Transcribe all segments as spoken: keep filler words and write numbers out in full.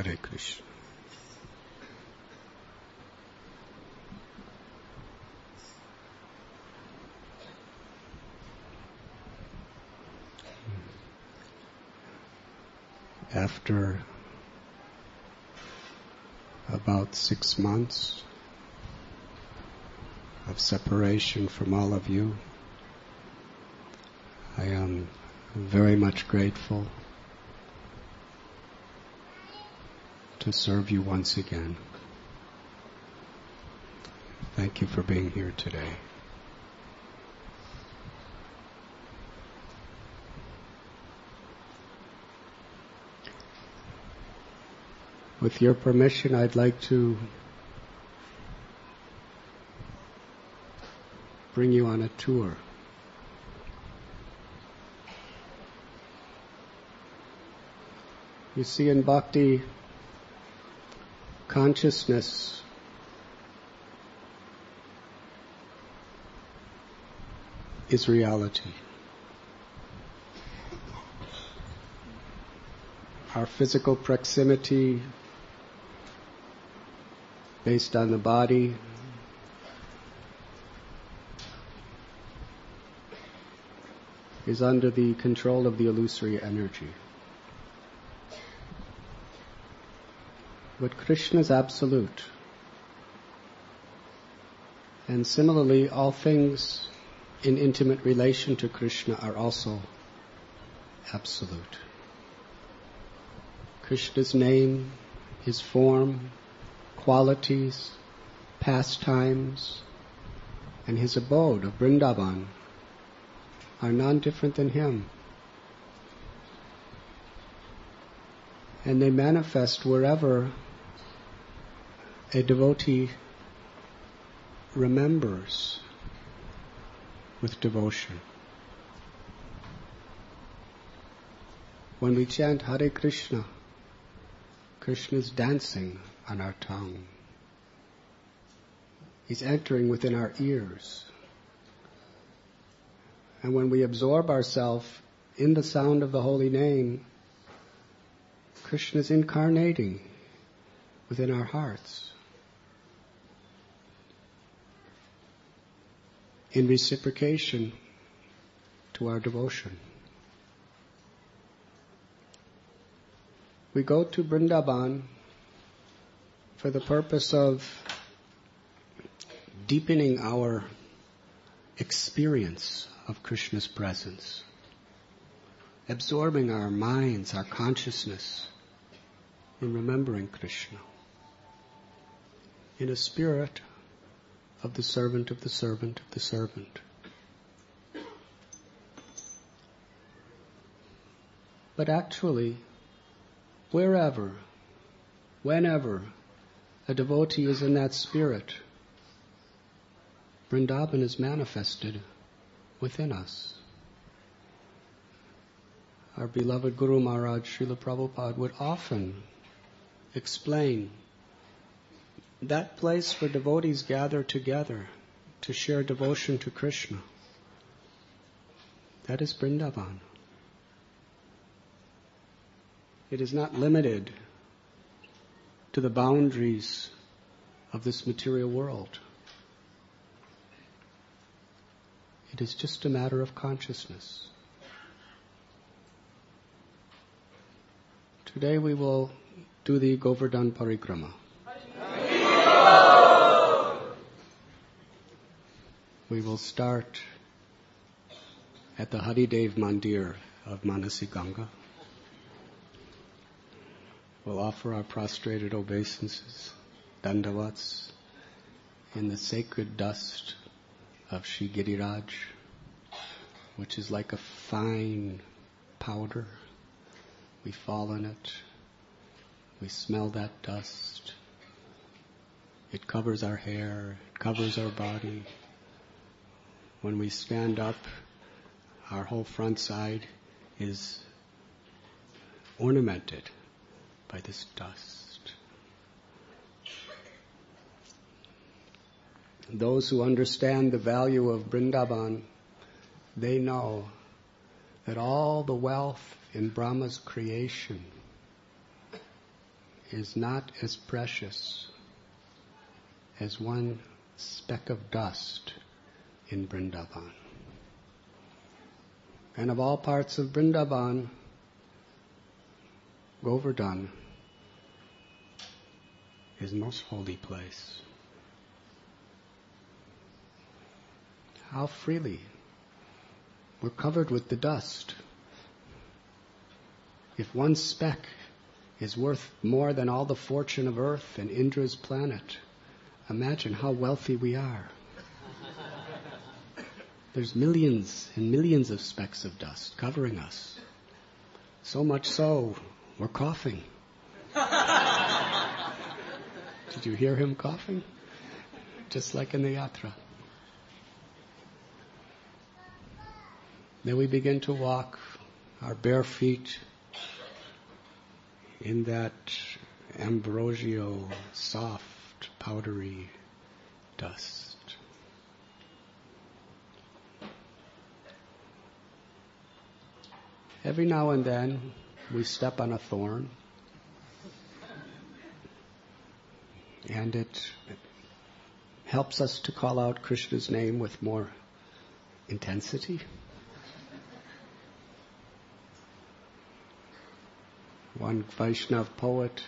Hare Krishna. After about six months of separation from all of you, I am very much grateful to serve you once again. Thank you for being here today. With your permission, I'd like to bring you on a tour. You see, in Bhakti, consciousness is reality. Our physical proximity based on the body is under the control of the illusory energy. But Krishna is absolute. And similarly, all things in intimate relation to Krishna are also absolute. Krishna's name, his form, qualities, pastimes, and his abode of Vrindavan are none different than him. And they manifest wherever a devotee remembers with devotion. When we chant Hare Krishna, Krishna is dancing on our tongue. He's entering within our ears. And when we absorb ourselves in the sound of the holy name, Krishna is incarnating within our hearts in reciprocation to our devotion. We go to Vrindavan for the purpose of deepening our experience of Krishna's presence, absorbing our minds, our consciousness in remembering Krishna in a spirit of the servant of the servant of the servant. But actually, wherever, whenever a devotee is in that spirit, Vrindavan is manifested within us. Our beloved Guru Maharaj, Srila Prabhupada, would often explain that place where devotees gather together to share devotion to Krishna. That is Vrindavan. It is not limited to the boundaries of this material world. It is just a matter of consciousness. Today we will do the Govardhan Parikrama. We will start at the Haridev Mandir of Manasi Ganga. We'll offer our prostrated obeisances, dandavats, in the sacred dust of Shri Giriraj, which is like a fine powder. We fall in it. We smell that dust. It covers our hair. It covers our body. When we stand up, our whole front side is ornamented by this dust. Those who understand the value of Vrindavan, they know that all the wealth in Brahma's creation is not as precious as one speck of dust in Vrindavan. And of all parts of Vrindavan, Govardhan is the most holy place. How freely we're covered with the dust. If one speck is worth more than all the fortune of earth and Indra's planet, imagine how wealthy we are. There's millions and millions of specks of dust covering us. So much so, we're coughing. Did you hear him coughing? Just like in the yatra. Then we begin to walk our bare feet in that ambrosial, soft, powdery dust. Every now and then we step on a thorn, and it helps us to call out Krishna's name with more intensity. One Vaishnav poet,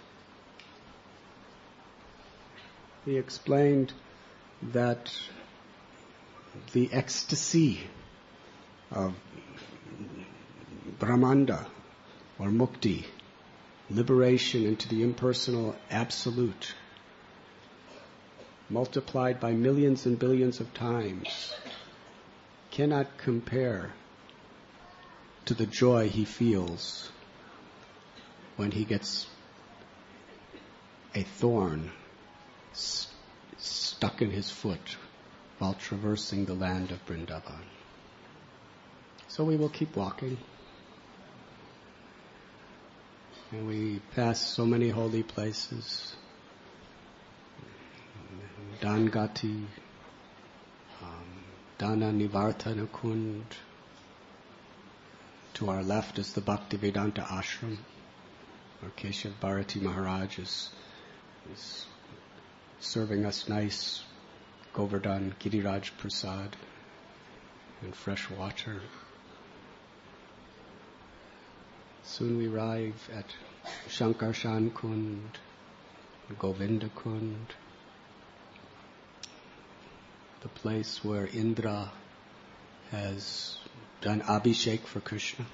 he explained that the ecstasy of Brahmanda or Mukti, liberation into the impersonal absolute, multiplied by millions and billions of times, cannot compare to the joy he feels when he gets a thorn st- stuck in his foot while traversing the land of Vrindavan. So we will keep walking. And we pass so many holy places. Dangati, um, Dana Nivartana Kund. To our left is the Bhaktivedanta Ashram, where Keshav Bharati Maharaj is, is serving us nice Govardhan Giriraj Prasad and fresh water. Soon we arrive at Shankarshan Kund, Govinda Kund, the place where Indra has done Abhishek for Krishna,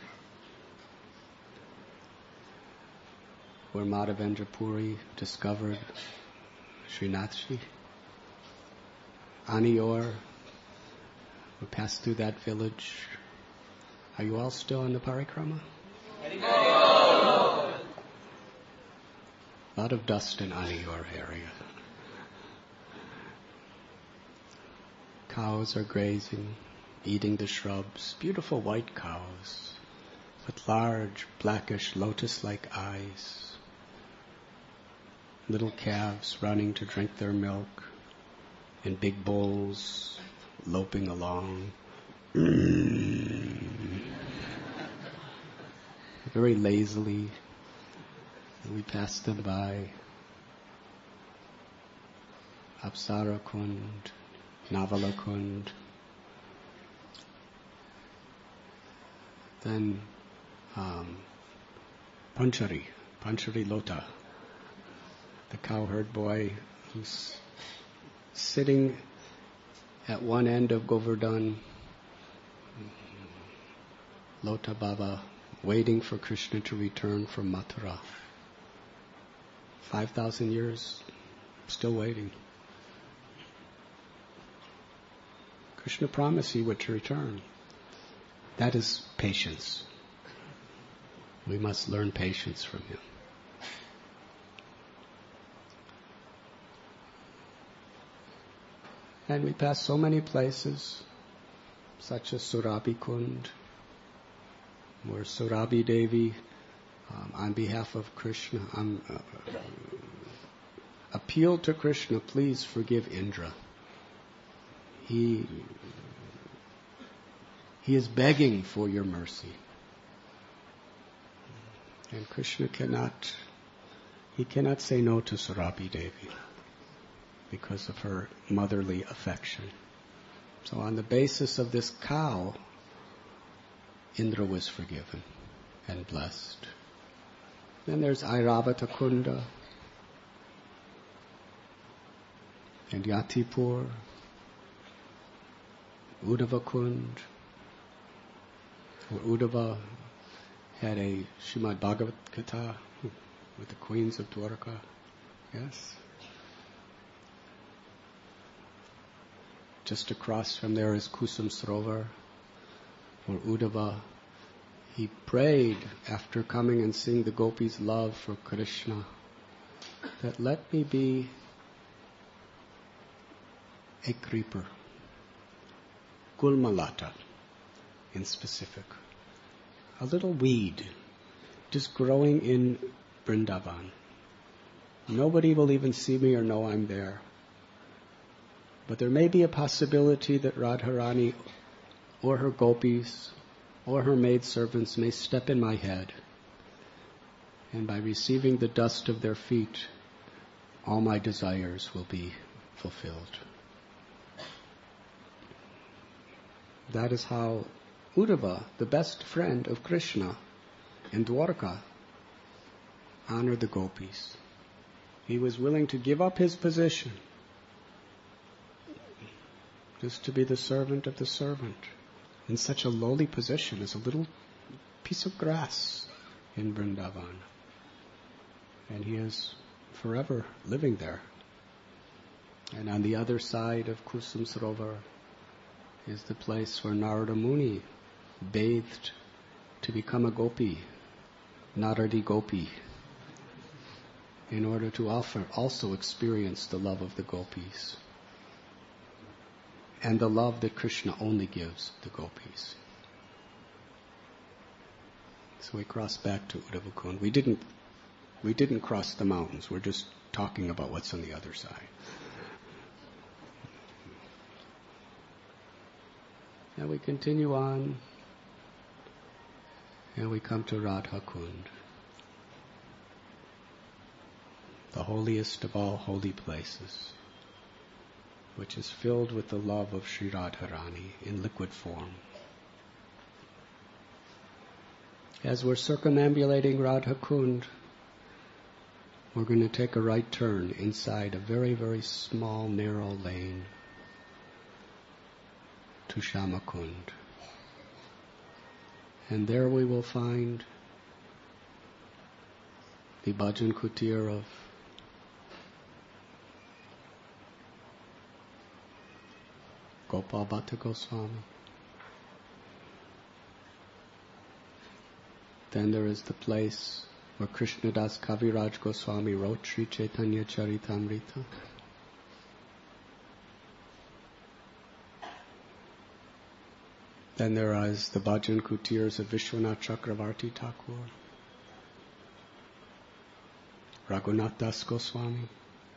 where Madhavendra Puri discovered Srinathji. Anior, we passed through that village. Are you all still in the parikrama? A lot of dust in Anior area. Cows are grazing, eating the shrubs. Beautiful white cows with large, blackish, lotus-like eyes. Little calves running to drink their milk in big bowls, loping along. Very lazily, we pass them by. Apsara Kund, Navala Kund. Then um, Panchari, Panchari Lota, the cowherd boy who's sitting at one end of Govardhan, Lota Baba, waiting for Krishna to return from Mathura. Five thousand years, still waiting. Krishna promised he would return. That is patience. We must learn patience from him. And we pass so many places, such as Surabhi Kund, where Surabhi Devi, um, on behalf of Krishna, um, uh, appealed to Krishna, please forgive Indra. He, he is begging for your mercy. And Krishna cannot he cannot say no to Surabhi Devi because of her motherly affection. So on the basis of this cow, Indra was forgiven and blessed. Then there's Airavata Kunda and Yatipur, Uddhava Kund, where Uddhava had a Srimad Bhagavad Gita with the queens of Dwarka. Yes? Just across from there is Kusum Srovar, where Uddhava, he prayed after coming and seeing the gopis' love for Krishna, that let me be a creeper, Gulmalata in specific, a little weed just growing in Vrindavan. Nobody will even see me or know I'm there. But there may be a possibility that Radharani or her gopis or her maidservants may step in my head, and by receiving the dust of their feet, all my desires will be fulfilled. That is how Uddhava, the best friend of Krishna in Dwarka, honored the gopis. He was willing to give up his position just to be the servant of the servant in such a lowly position as a little piece of grass in Vrindavan. And he is forever living there. And on the other side of Kusum Sarovar is the place where Narada Muni bathed to become a gopi, Naradi Gopi, in order to offer, also experience the love of the gopis and the love that Krishna only gives the gopis. So we cross back to Uddhava Kund. We didn't, we didn't cross the mountains. We're just talking about what's on the other side. Now we continue on, and we come to Radha Kund, the holiest of all holy places, which is filled with the love of Sri Radharani in liquid form. As we're circumambulating Radha Kund, we're going to take a right turn inside a very, very small, narrow lane to Shama Kund. And there we will find the Bhajan Kutir of Gopal Bhatta Goswami. Then there is the place where Krishnadas Kaviraj Goswami wrote Sri Chaitanya Charitamrita. Then there is the Bhajan Kutirs of Vishwanath Chakravarti Thakur, Raghunath Das Goswami.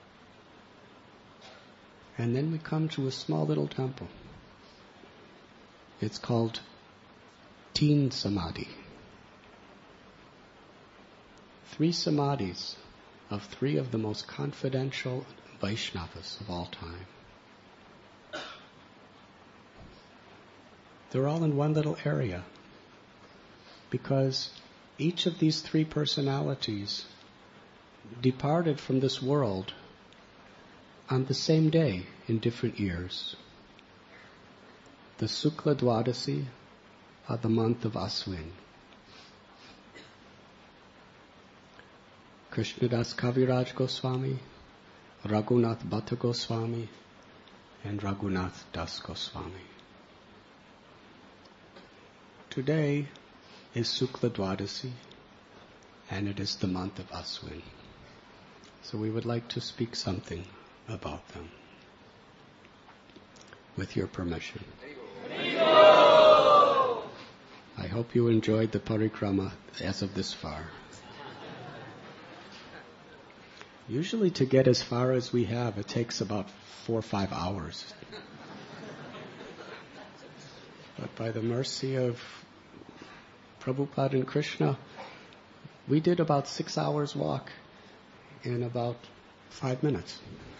And then we come to a small little temple. It's called Teen Samadhi. Three samadhis of three of the most confidential Vaishnavas of all time. They're all in one little area because each of these three personalities departed from this world on the same day in different years. The Sukla Dwadasi of the month of Aswin. Krishnadas Kaviraj Goswami, Raghunath Bhatta Goswami, and Raghunath Das Goswami. Today is Sukla Dwadasi, and it is the month of Aswin. So we would like to speak something about them, with your permission. I hope you enjoyed the parikrama as of this far. Usually to get as far as we have, it takes about four or five hours. But by the mercy of Prabhupada and Krishna, we did about six hours walk in about five minutes.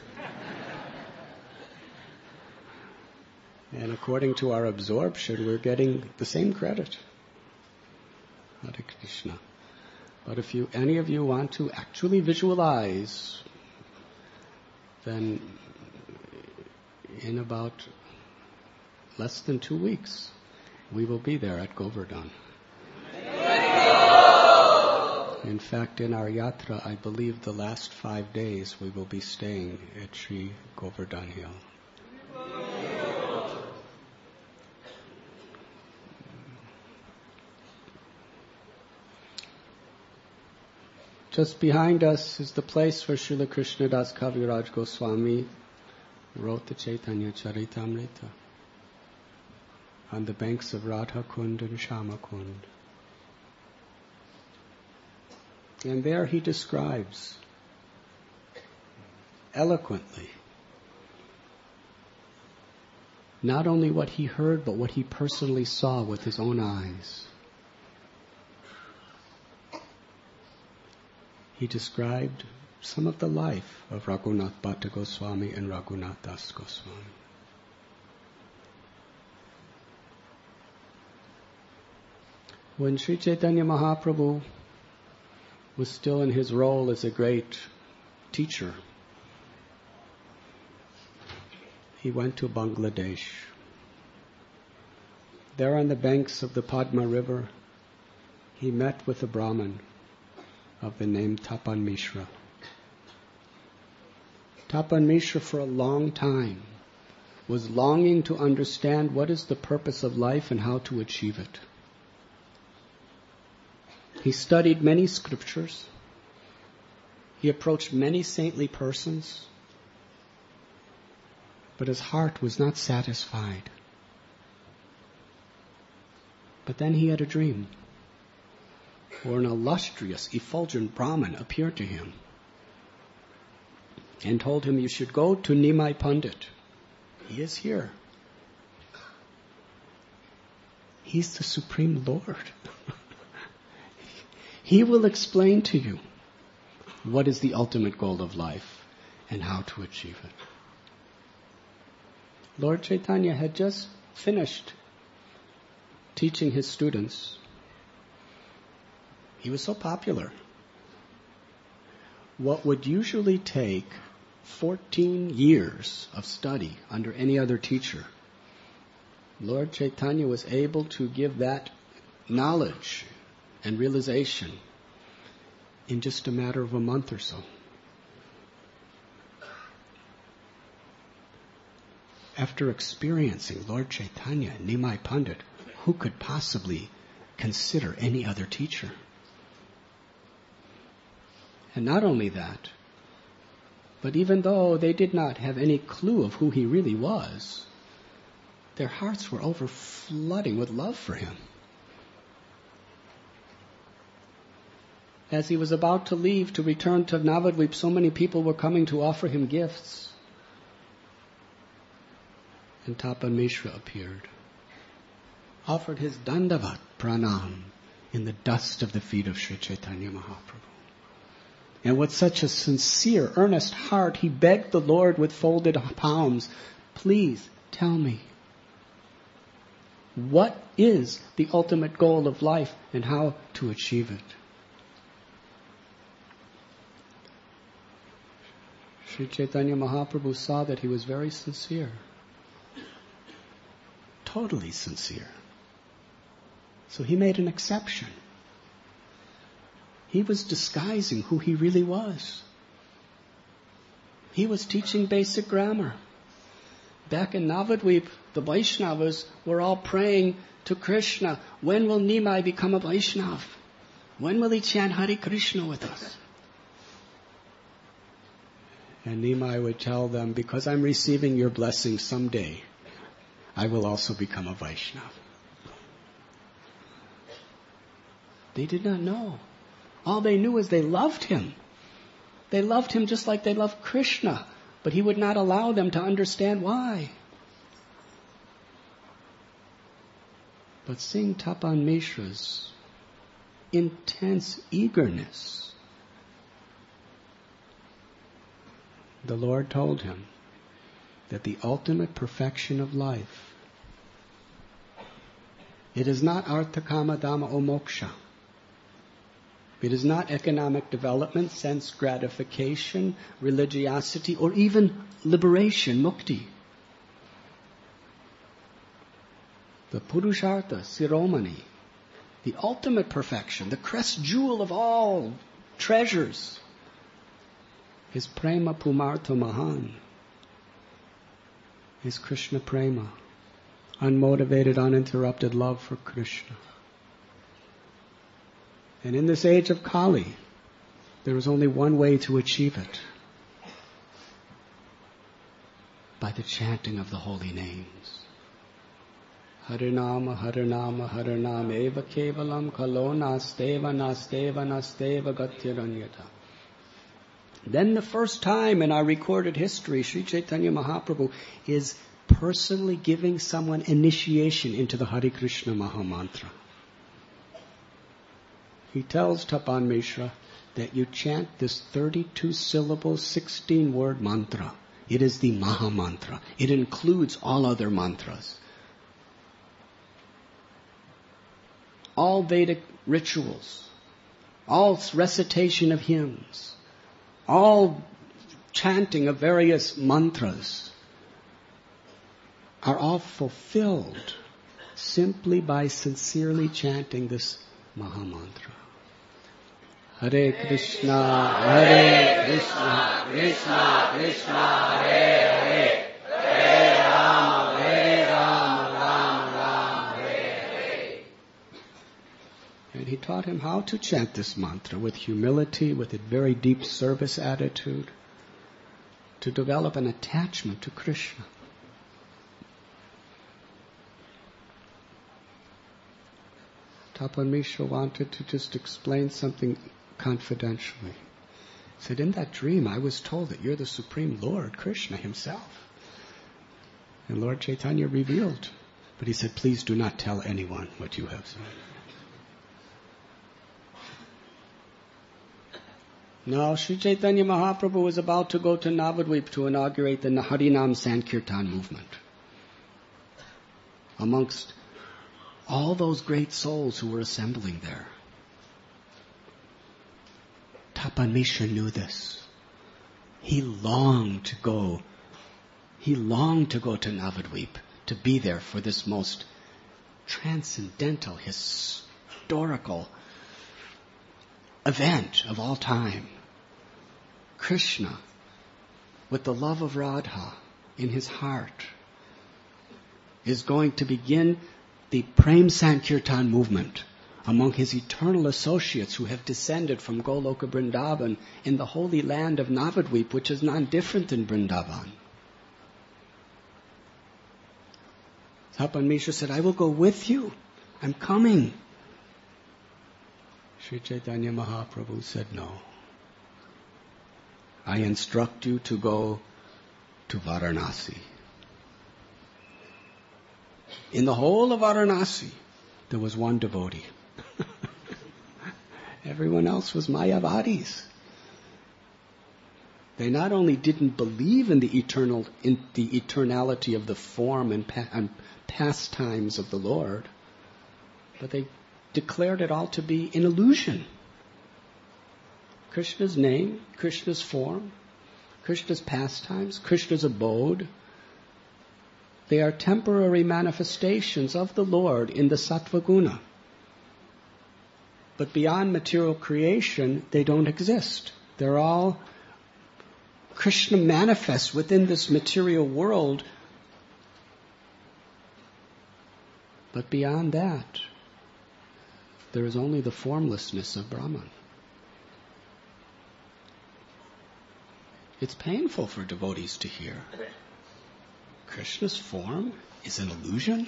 And according to our absorption, we're getting the same credit. Hare Krishna. But if you, any of you want to actually visualize, then in about less than two weeks, we will be there at Govardhan. In fact, in our yatra, I believe the last five days we will be staying at Sri Govardhan Hill. Just behind us is the place where Srila Krishnadas Kaviraj Goswami wrote the Chaitanya Charitamrita on the banks of Radha Kund and Shama Kund. And there he describes eloquently not only what he heard, but what he personally saw with his own eyes. He described some of the life of Raghunath Bhatta Goswami and Raghunath Das Goswami. When Sri Chaitanya Mahaprabhu was still in his role as a great teacher, he went to Bangladesh. There on the banks of the Padma River, he met with a Brahmin of the name Tapan Mishra. Tapan Mishra for a long time was longing to understand what is the purpose of life and how to achieve it. He studied many scriptures. He approached many saintly persons, but his heart was not satisfied. But then he had a dream, where an illustrious, effulgent Brahmin appeared to him and told him, you should go to Nimai Pandit. He is here. He's the Supreme Lord. He will explain to you what is the ultimate goal of life and how to achieve it. Lord Chaitanya had just finished teaching his students. He was so popular. What would usually take fourteen years of study under any other teacher, Lord Chaitanya was able to give that knowledge and realization in just a matter of a month or so. After experiencing Lord Chaitanya and Nimai Pandit, who could possibly consider any other teacher? And not only that, but even though they did not have any clue of who he really was, their hearts were overflooding with love for him. As he was about to leave to return to Navadvip, so many people were coming to offer him gifts. And Tapan Mishra appeared, offered his Dandavat Pranam in the dust of the feet of Sri Chaitanya Mahaprabhu. And with such a sincere, earnest heart, he begged the Lord with folded palms, please tell me, what is the ultimate goal of life and how to achieve it? Sri Chaitanya Mahaprabhu saw that he was very sincere, totally sincere. So he made an exception. He was disguising who he really was. He was teaching basic grammar. Back in Navadvip, the Vaishnavas were all praying to Krishna, when will Nimai become a Vaishnav? When will he chant Hare Krishna with us? And Nimai would tell them, because I'm receiving your blessing someday, I will also become a Vaishnav. They did not know. All they knew is they loved him. They loved him just like they loved Krishna, but he would not allow them to understand why. But seeing Tapan Mishra's intense eagerness the Lord told him that the ultimate perfection of life, it is not artha kama dhamma or moksha. It is not economic development, sense gratification, religiosity, or even liberation, mukti. The Purushartha, Siromani, the ultimate perfection, the crest jewel of all treasures, is Prema Pumartha Mahan, is Krishna Prema, unmotivated, uninterrupted love for Krishna. And in this age of Kali, there is only one way to achieve it. By the chanting of the holy names. Harinama, Harinama, Harinama, Eva Kevalam, Kalo Nasteva, Nasteva, Nasteva, Gatyaranyata. Then the first time in our recorded history, Sri Chaitanya Mahaprabhu is personally giving someone initiation into the Hare Krishna Mahamantra. He tells Tapan Mishra that you chant this thirty-two syllable, sixteen word mantra. It is the Mahamantra. It includes all other mantras. All Vedic rituals, all recitation of hymns, all chanting of various mantras are all fulfilled simply by sincerely chanting this Mahamantra. Hare Krishna, Hare Krishna, Krishna Krishna, Hare Hare, Hare Rama, Hare Rama, Rama Rama, Hare Hare. And he taught him how to chant this mantra with humility, with a very deep service attitude, to develop an attachment to Krishna. Tapan Mishra wanted to just explain something confidentially. He said, in that dream I was told that you're the Supreme Lord, Krishna himself. And Lord Chaitanya revealed. But he said, please do not tell anyone what you have said. Now, Sri Chaitanya Mahaprabhu was about to go to Navadvip to inaugurate the Harinam Sankirtan movement. Amongst all those great souls who were assembling there. Tapan Mishra knew this. He longed to go. He longed to go to Navadvip, to be there for this most transcendental, historical event of all time. Krishna, with the love of Radha in his heart, is going to begin the Prem Sankirtan movement among his eternal associates who have descended from Goloka Vrindavan in the holy land of Navadvip, which is none different than Vrindavan. Tapan Mishra said, I will go with you. I'm coming. Sri Chaitanya Mahaprabhu said, no. I instruct you to go to Varanasi. In the whole of Varanasi, there was one devotee. Everyone else was Mayavadis. They not only didn't believe in the eternal, in the eternality of the form and, pa- and pastimes of the Lord, but they declared it all to be an illusion. Krishna's name, Krishna's form, Krishna's pastimes, Krishna's abode, they are temporary manifestations of the Lord in the Sattva Guna. But beyond material creation, they don't exist. They're all Krishna manifests within this material world. But beyond that, there is only the formlessness of Brahman. It's painful for devotees to hear. Krishna's form is an illusion?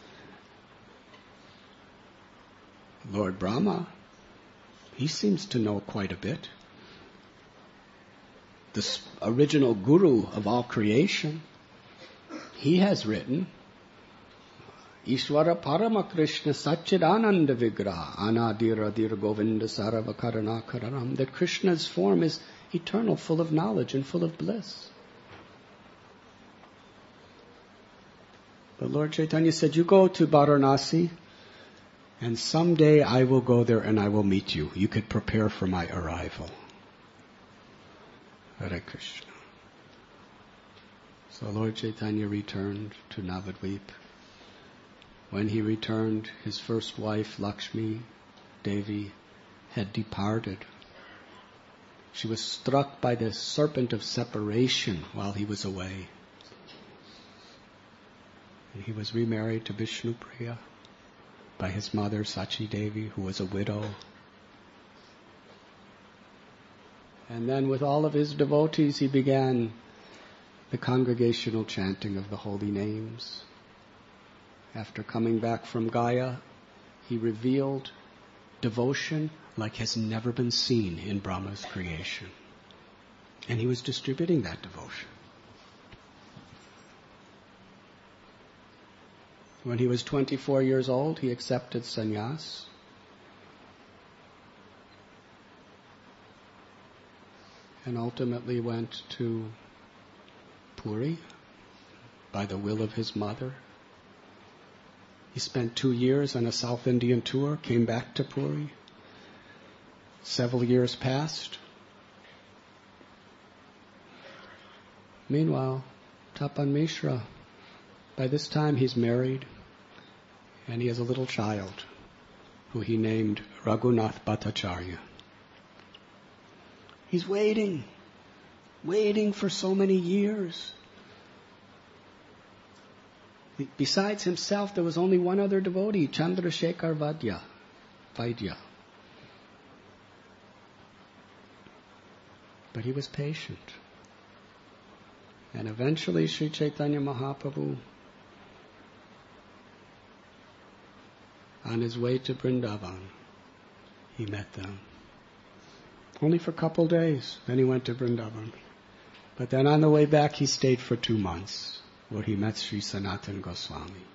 Lord Brahma, he seems to know quite a bit. The original guru of all creation, he has written, Ishvara Parama Krishna Satchidananda Vigraha Anadir Adir Govinda Sarava Karana Kararam, that Krishna's form is eternal, full of knowledge and full of bliss. But Lord Chaitanya said, you go to Varanasi, and someday I will go there and I will meet you. You could prepare for my arrival. Hare Krishna. So Lord Chaitanya returned to Navadvip. When he returned, his first wife, Lakshmi Devi, had departed. She was struck by the serpent of separation while he was away. And he was remarried to Vishnupriya by his mother, Sachi Devi, who was a widow. And then with all of his devotees, he began the congregational chanting of the holy names. After coming back from Gaya, he revealed devotion like has never been seen in Brahma's creation. And he was distributing that devotion. When he was twenty-four years old, he accepted sannyas. And ultimately went to Puri by the will of his mother. He spent two years on a South Indian tour, came back to Puri. Several years passed. Meanwhile, Tapan Mishra, by this time he's married, and he has a little child who he named Raghunath Bhattacharya. He's waiting, waiting for so many years. Besides himself, there was only one other devotee, Chandrasekhar Vaidya. Vaidya. But he was patient. And eventually Sri Chaitanya Mahaprabhu, on his way to Vrindavan, he met them. Only for a couple days. Then he went to Vrindavan. But then on the way back, he stayed for two months, where he met Sri Sanatana Goswami.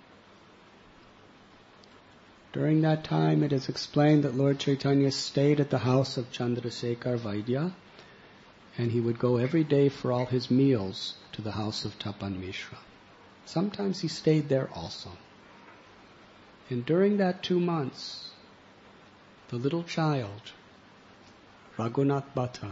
During that time, it is explained that Lord Chaitanya stayed at the house of Chandrasekhar Vaidya, and he would go every day for all his meals to the house of Tapan Mishra. Sometimes he stayed there also. And during that two months, the little child, Raghunath Bhatta,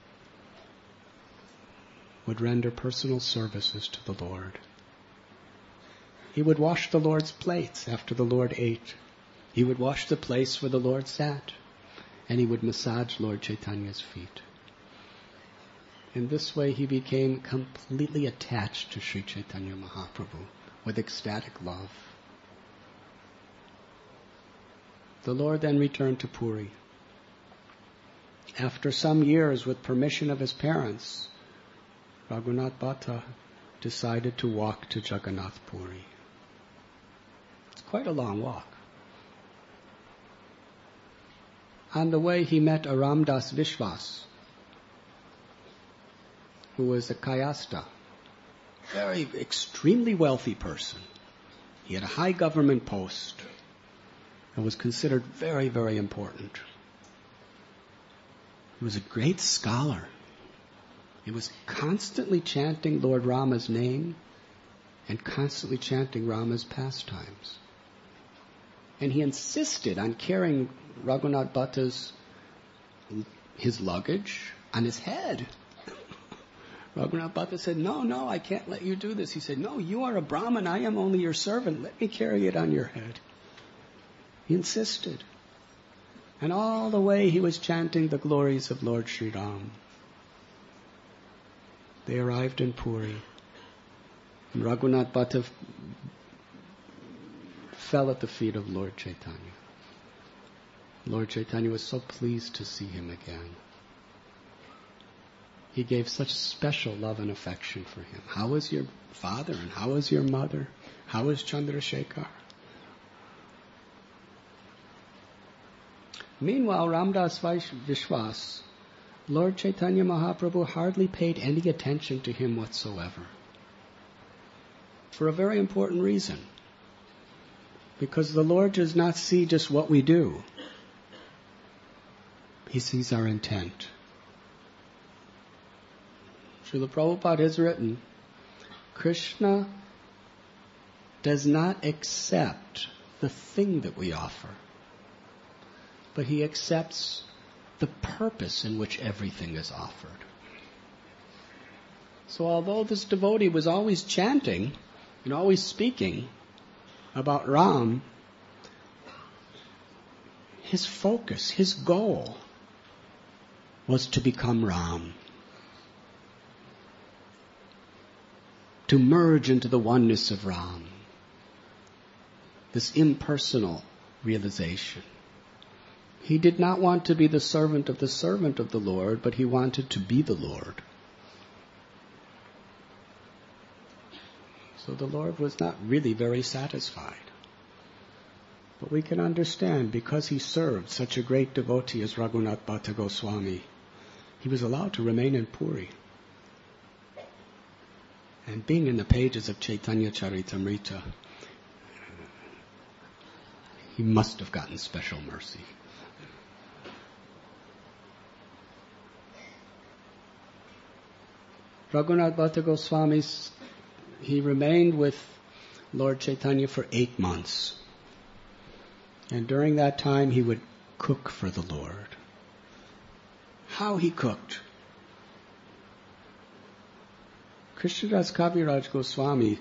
would render personal services to the Lord. He would wash the Lord's plates after the Lord ate. He would wash the place where the Lord sat. And he would massage Lord Chaitanya's feet. In this way he became completely attached to Sri Chaitanya Mahaprabhu with ecstatic love. The Lord then returned to Puri. After some years, with permission of his parents, Raghunath Bhatta decided to walk to Jagannath Puri. It's quite a long walk. On the way he met a Ramdas Vishwas, who was a Kayasta, very extremely wealthy person. He had a high government post and was considered very, very important. He was a great scholar. He was constantly chanting Lord Rama's name and constantly chanting Rama's pastimes. And he insisted on carrying Raghunath Bhatta's his luggage on his head. Raghunath Bhatta said, no, no, I can't let you do this. He said, no, you are a Brahmin, I am only your servant. Let me carry it on your head. He insisted. And all the way he was chanting the glories of Lord Sri Ram. They arrived in Puri. And Raghunath Bhatta fell at the feet of Lord Chaitanya. Lord Chaitanya was so pleased to see him again. He gave such special love and affection for him. How is your father and how is your mother? How is Chandrasekhar? Meanwhile, Ramdas Vishwas, Lord Chaitanya Mahaprabhu hardly paid any attention to him whatsoever. For a very important reason. Because the Lord does not see just what we do. He sees our intent. Srila Prabhupada has written, Krishna does not accept the thing that we offer, but he accepts the purpose in which everything is offered. So although this devotee was always chanting and always speaking about Ram, his focus, his goal was to become Ram, to merge into the oneness of Ram, this impersonal realization. He did not want to be the servant of the servant of the Lord, but he wanted to be the Lord. So the Lord was not really very satisfied. But we can understand, because he served such a great devotee as Raghunath Bhatta Goswami, he was allowed to remain in Puri. And being in the pages of Chaitanya Charitamrita, he must have gotten special mercy. Raghunath Bhatta Goswami, he remained with Lord Chaitanya for eight months. And during that time he would cook for the Lord. How he cooked. Krishnadas Kaviraj Goswami,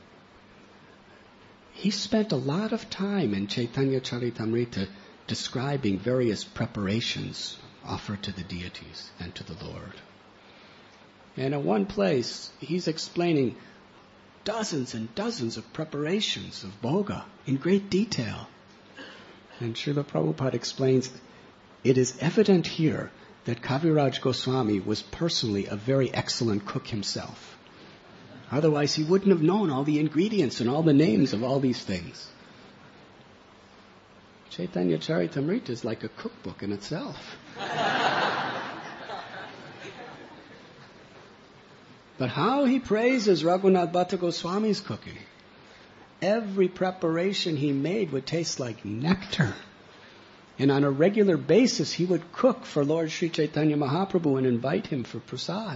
he spent a lot of time in Chaitanya Charitamrita describing various preparations offered to the deities and to the Lord. And in one place, he's explaining dozens and dozens of preparations of bhoga in great detail. And Srila Prabhupada explains, it is evident here that Kaviraj Goswami was personally a very excellent cook himself. Otherwise he wouldn't have known all the ingredients and all the names of all these things. Chaitanya Charitamrita is like a cookbook in itself. But how he praises Raghunath Bhatta Goswami's cooking. Every preparation he made would taste like nectar. And on a regular basis he would cook for Lord Sri Chaitanya Mahaprabhu and invite him for prasad.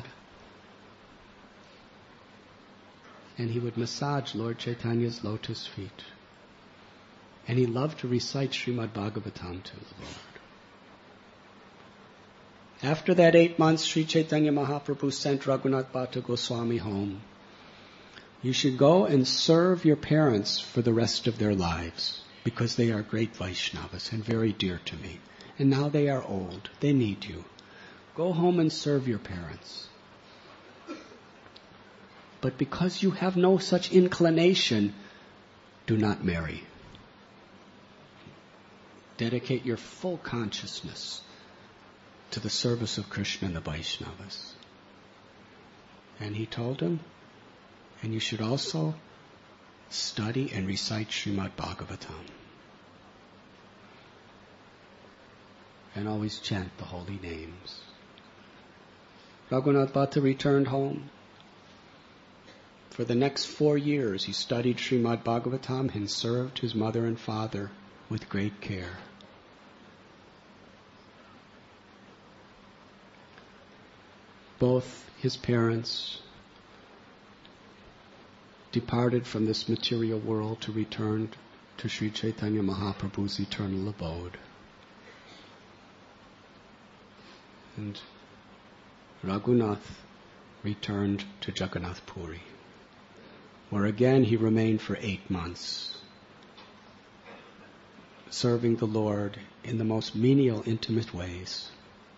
And he would massage Lord Chaitanya's lotus feet. And he loved to recite Srimad Bhagavatam to the Lord. After that eight months, Sri Chaitanya Mahaprabhu sent Raghunath Bhatta Goswami home. You should go and serve your parents for the rest of their lives, because they are great Vaishnavas and very dear to me. And now they are old. They need you. Go home and serve your parents. But because you have no such inclination, do not marry. Dedicate your full consciousness to the service of Krishna and the Vaishnavas. And he told him, and you should also study and recite Srimad Bhagavatam. And always chant the holy names. Raghunath Bhatta returned home. For the next four years he studied Srimad Bhagavatam and served his mother and father with great care. Both his parents departed from this material world to return to Sri Chaitanya Mahaprabhu's eternal abode. And Raghunath returned to Jagannath Puri, where again he remained for eight months, serving the Lord in the most menial, intimate ways.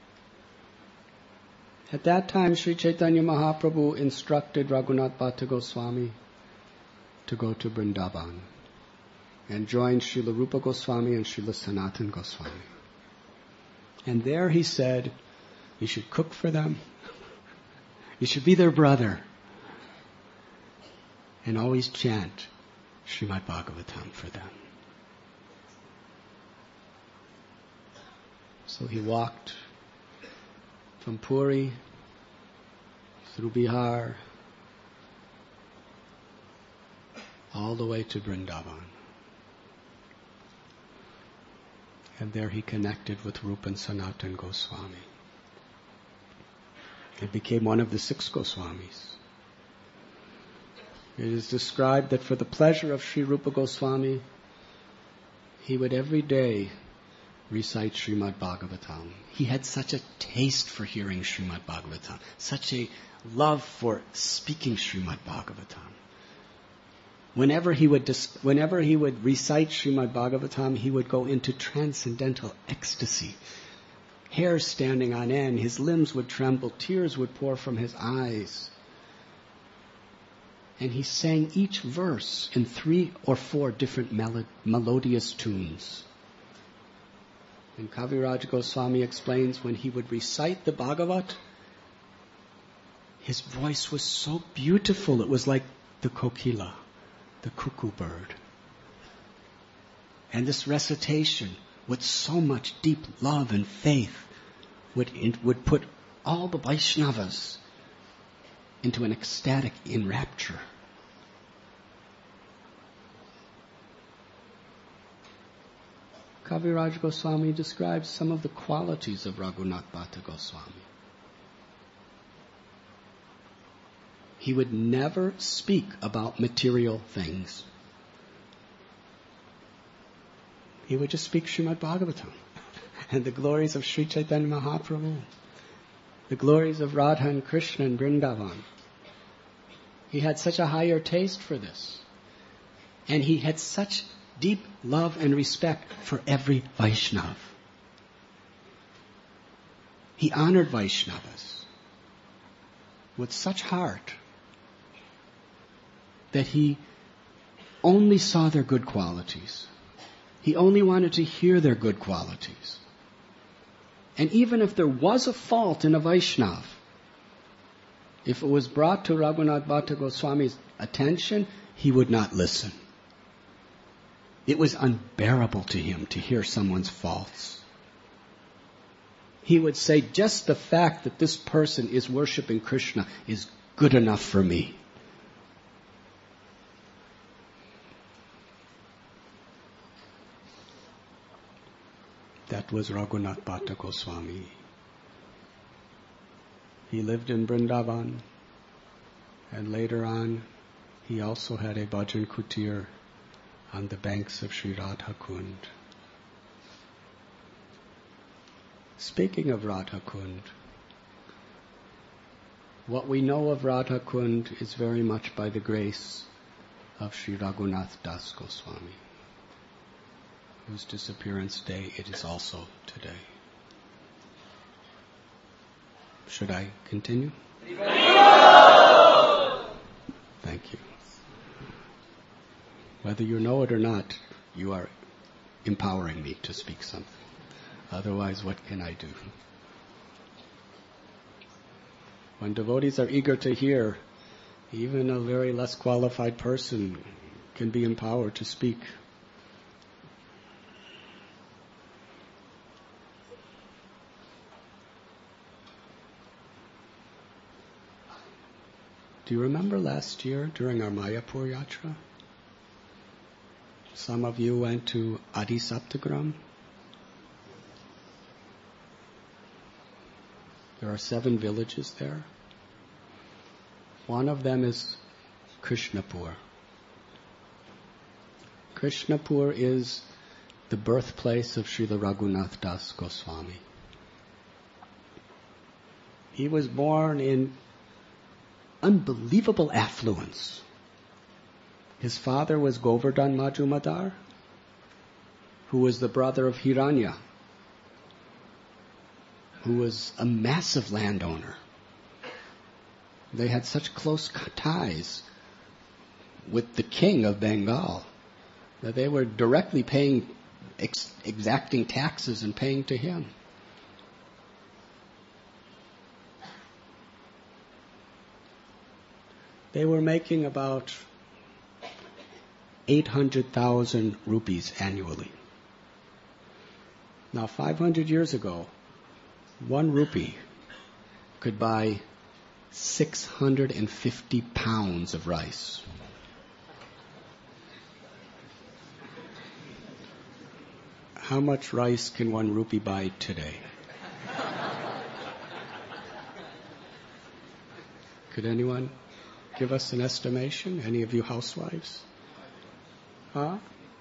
At that time, Sri Chaitanya Mahaprabhu instructed Raghunath Bhatta Goswami to go to Vrindavan and join Srila Rupa Goswami and Srila Sanatan Goswami. And there he said, you should cook for them, you should be their brother, and always chant Srimad Bhagavatam for them. So he walked from Puri through Bihar all the way to Vrindavan. And there he connected with Rupa and Sanatan Goswami. It became one of the six Goswamis. It is described that for the pleasure of Sri Rupa Goswami, he would every day recite Srimad Bhagavatam. He had such a taste for hearing Srimad Bhagavatam, such a love for speaking Srimad Bhagavatam. Whenever he would dis- whenever he would recite Srimad Bhagavatam, he would go into transcendental ecstasy. Hair standing on end, his limbs would tremble, tears would pour from his eyes. And he sang each verse in three or four different melo- melodious tunes. And Kaviraj Goswami explains when he would recite the Bhagavat, his voice was so beautiful, it was like the kokila, the cuckoo bird. And this recitation, with so much deep love and faith, would, would put all the Vaishnavas into an ecstatic enrapture. Kaviraj Goswami describes some of the qualities of Raghunath Bhatta Goswami. He would never speak about material things. He would just speak Srimad Bhagavatam and the glories of Sri Chaitanya Mahaprabhu, the glories of Radha and Krishna and Vrindavan. He had such a higher taste for this. And he had such deep love and respect for every Vaishnav. He honored Vaishnavas with such heart that he only saw their good qualities. He only wanted to hear their good qualities. And even if there was a fault in a Vaishnav, if it was brought to Raghunath Bhatta Goswami's attention, he would not listen. It was unbearable to him to hear someone's faults. He would say, just the fact that this person is worshipping Krishna is good enough for me. That was Raghunath Bhatta Goswami. He lived in Vrindavan, and later on he also had a bhajan kutir on the banks of Sri Radha Kund. Speaking of Radha Kund, what we know of Radha Kund is very much by the grace of Sri Raghunath Das Goswami, whose disappearance day it is also today. Should I continue? Thank you. Whether you know it or not, you are empowering me to speak something. Otherwise, what can I do? When devotees are eager to hear, even a very less qualified person can be empowered to speak. Do you remember last year during our Mayapur Yatra? Some of you went to Adi Saptagram. There are seven villages there. One of them is Krishnapur. Krishnapur is the birthplace of Srila Raghunath Das Goswami. He was born in unbelievable affluence. His father was Govardhan Majumdar, who was the brother of Hiranya, who was a massive landowner. They had such close ties with the king of Bengal that they were directly paying, ex- exacting taxes and paying to him. They were making about eight hundred thousand rupees annually. Now, five hundred years ago, one rupee could buy six hundred fifty pounds of rice. How much rice can one rupee buy today? Could anyone give us an estimation? Any of you housewives? Huh?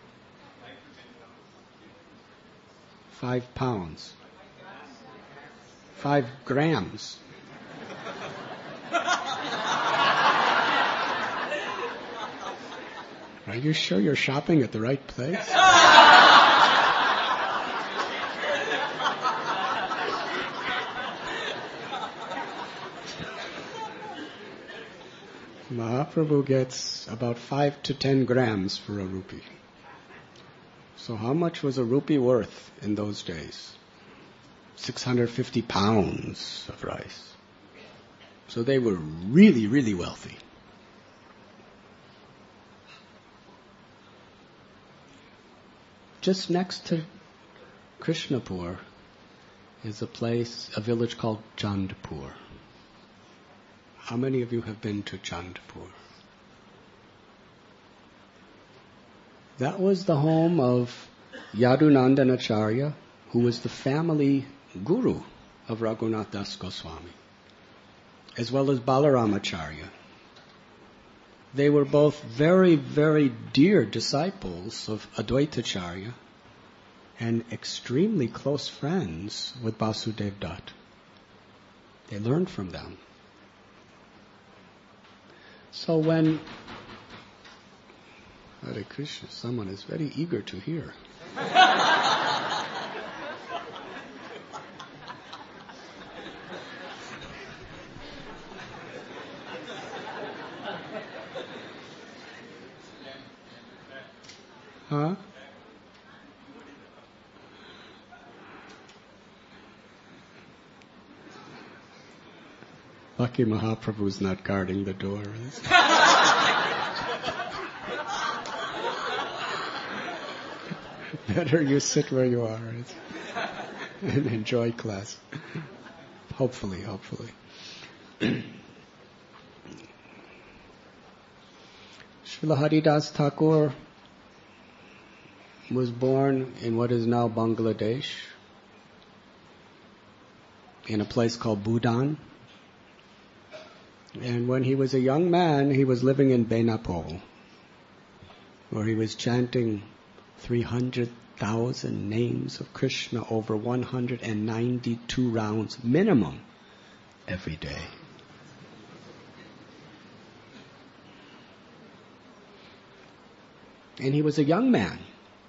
Five pounds. Five grams. Are you sure you're shopping at the right place? Mahaprabhu gets about five to ten grams for a rupee. So how much was a rupee worth in those days? six hundred fifty pounds of rice. So they were really, really wealthy. Just next to Krishnapur is a place, a village called Chandpur. How many of you have been to Chandpur? That was the home of Yadunandanacharya, who was the family guru of Raghunath Das Goswami, as well as Balaramacharya. They were both very, very dear disciples of Advaitacharya and extremely close friends with Vasudev Dutt. They learned from them. So when Hare Krishna, someone is very eager to hear. Huh? Lucky Mahaprabhu's not guarding the door. Better you sit where you are and enjoy class. Hopefully, hopefully. Srila Haridas Thakur was born in what is now Bangladesh, in a place called Bhutan. And when he was a young man, he was living in Benapole, where he was chanting three hundred thousand names of Krishna over one hundred ninety-two rounds minimum every day. And he was a young man.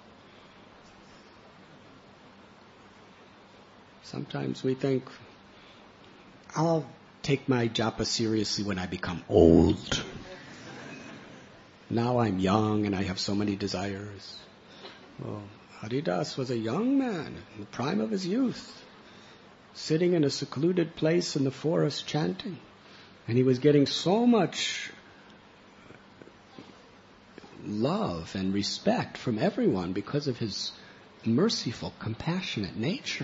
Sometimes we think, I'll take my japa seriously when I become old. Now I'm young and I have so many desires. Well, Haridas was a young man in the prime of his youth, sitting in a secluded place in the forest chanting. And he was getting so much love and respect from everyone because of his merciful, compassionate nature.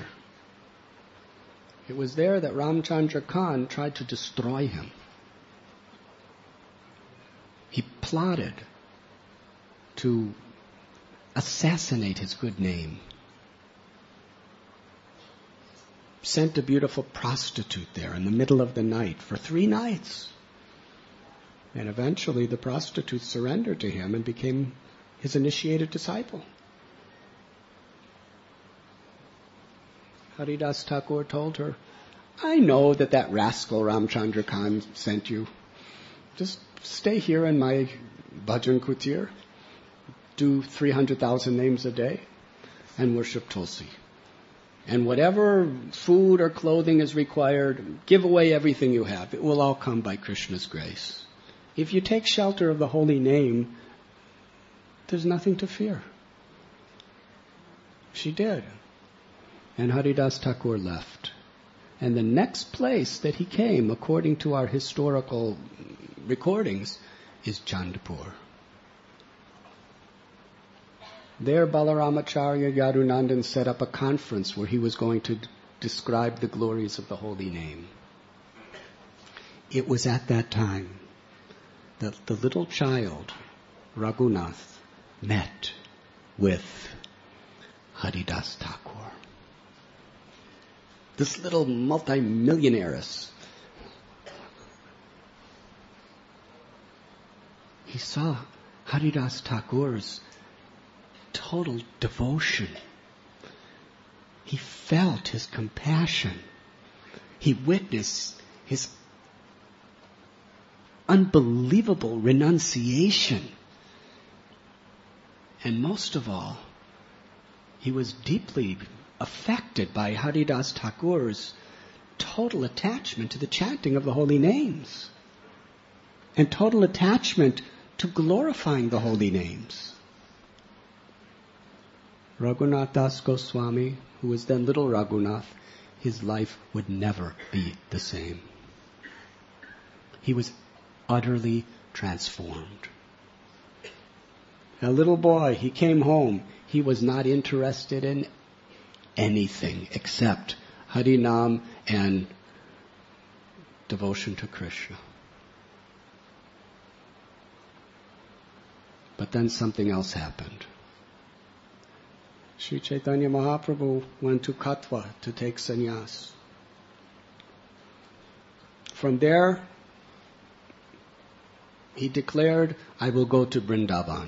It was there that Ramchandra Khan tried to destroy him. He plotted to assassinate his good name. Sent a beautiful prostitute there in the middle of the night for three nights. And eventually the prostitute surrendered to him and became his initiated disciple. Haridas Thakur told her, I know that that rascal Ramchandra Khan sent you. Just stay here in my bhajan kutir, do three hundred thousand names a day, and worship Tulsi. And whatever food or clothing is required, give away everything you have. It will all come by Krishna's grace. If you take shelter of the holy name, there's nothing to fear. She did. And Haridas Thakur left. And the next place that he came, according to our historical recordings, is Chandpur. There Balaramacharya Yadunandan set up a conference where he was going to d- describe the glories of the holy name. It was at that time that the little child, Raghunath, met with Haridas Thakur. This little multi-millionaires he saw Haridas Thakur's total devotion. He felt his compassion. He witnessed his unbelievable renunciation. And most of all, he was deeply affected by Haridas Thakur's total attachment to the chanting of the holy names and total attachment to glorifying the holy names. Raghunath Das Goswami, who was then little Raghunath, his life would never be the same. He was utterly transformed. A little boy, he came home. He was not interested in anything except Harinam and devotion to Krishna. But then something else happened. Sri Chaitanya Mahaprabhu went to Katwa to take sannyas. From there, he declared, I will go to Vrindavan.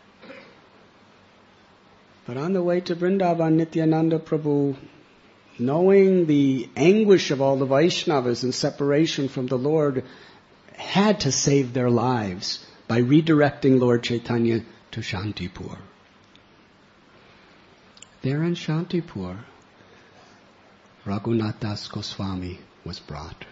But on the way to Vrindavan, Nityananda Prabhu, knowing the anguish of all the Vaishnavas in separation from the Lord, had to save their lives by redirecting Lord Chaitanya to Shantipur. There in Shantipur, Raghunath Das Goswami was brought.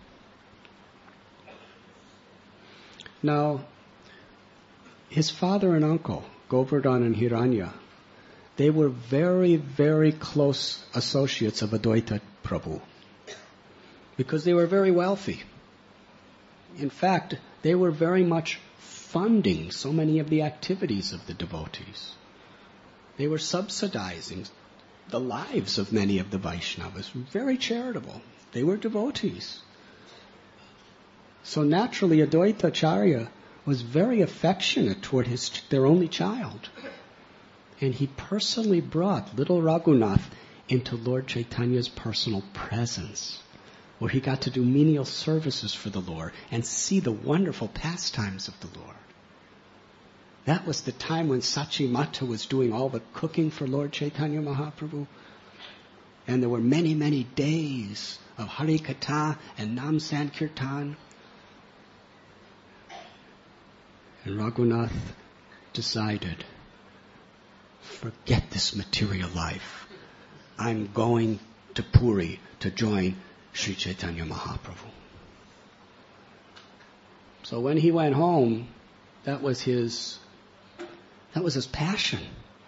Now, his father and uncle, Govardhan and Hiranya, they were very, very close associates of Advaita Prabhu because they were very wealthy. In fact, they were very much funding so many of the activities of the devotees. They were subsidizing the lives of many of the Vaishnavas. Very charitable. They were devotees. So naturally, Advaita Acharya was very affectionate toward his their only child. And he personally brought little Raghunath into Lord Chaitanya's personal presence, where he got to do menial services for the Lord and see the wonderful pastimes of the Lord. That was the time when Sachimata was doing all the cooking for Lord Chaitanya Mahaprabhu. And there were many, many days of Hari Katha and Nam Sankirtan. And Raghunath decided, forget this material life. I'm going to Puri to join Sri Chaitanya Mahaprabhu. So when he went home, that was his that was his passion.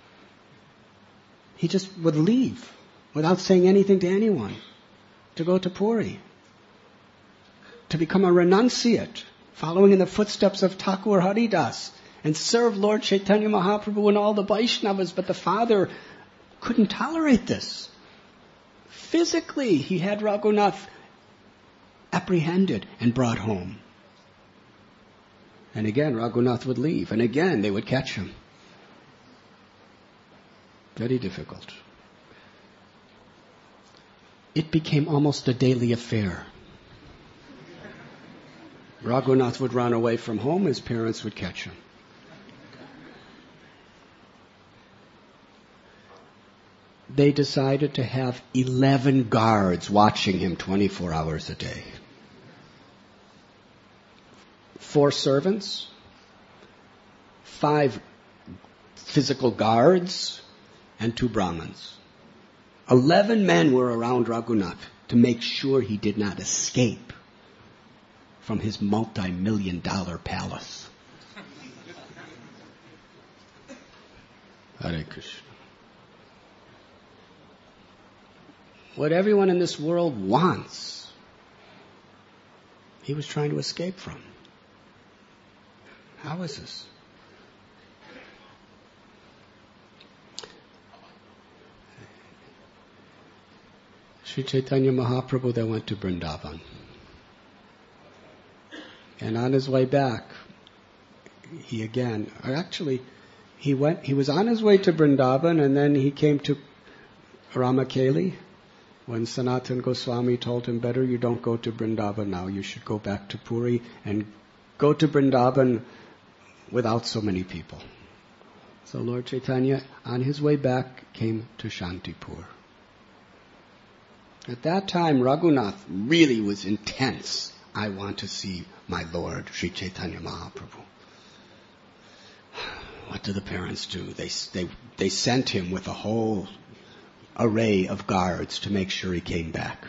He just would leave without saying anything to anyone to go to Puri, to become a renunciate, following in the footsteps of Thakur Haridas, and serve Lord Chaitanya Mahaprabhu and all the Vaishnavas. But the father couldn't tolerate this. Physically, he had Raghunath apprehended and brought home. And again, Raghunath would leave. And again, they would catch him. Very difficult. It became almost a daily affair. Raghunath would run away from home. His parents would catch him. They decided to have eleven guards watching him twenty-four hours a day. Four servants, five physical guards, and two Brahmins. Eleven men were around Raghunath to make sure he did not escape from his multi-million dollar palace. Hare Krishna. What everyone in this world wants, he was trying to escape from. How is this? Sri Chaitanya Mahaprabhu then went to Vrindavan. And on his way back, he again, or actually, he went, he was on his way to Vrindavan, and then he came to Ramakeli, when Sanatana Goswami told him, better you don't go to Vrindavan now, you should go back to Puri and go to Vrindavan without so many people. So Lord Chaitanya, on his way back, came to Shantipur. At that time, Raghunath really was intense. I want to see my Lord, Sri Chaitanya Mahaprabhu. What do the parents do? They, they, they sent him with a whole array of guards to make sure he came back.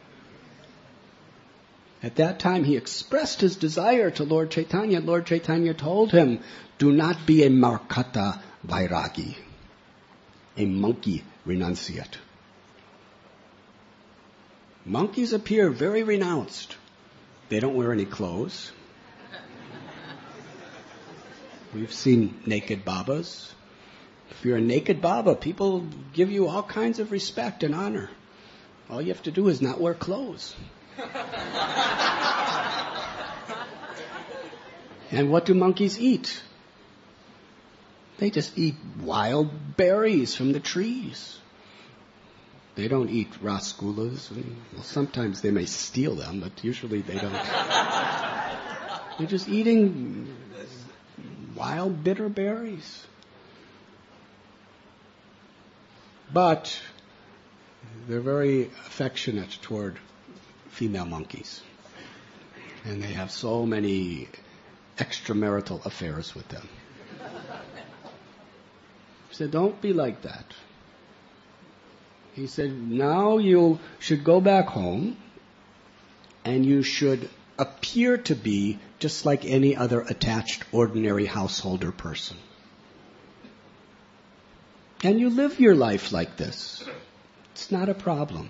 At that time, he expressed his desire to Lord Chaitanya. Lord Chaitanya told him, do not be a Markata Vairagi, a monkey renunciate. Monkeys appear very renounced. They don't wear any clothes. We've seen naked Babas. If you're a naked Baba, people give you all kinds of respect and honor. All you have to do is not wear clothes. And what do monkeys eat? They just eat wild berries from the trees. They don't eat rasgullas. Well, sometimes they may steal them, but usually they don't. They're just eating wild bitter berries. But they're very affectionate toward female monkeys. And they have so many extramarital affairs with them. He said, don't be like that. He said, now you should go back home and you should appear to be just like any other attached, ordinary householder person. And you live your life like this. It's not a problem.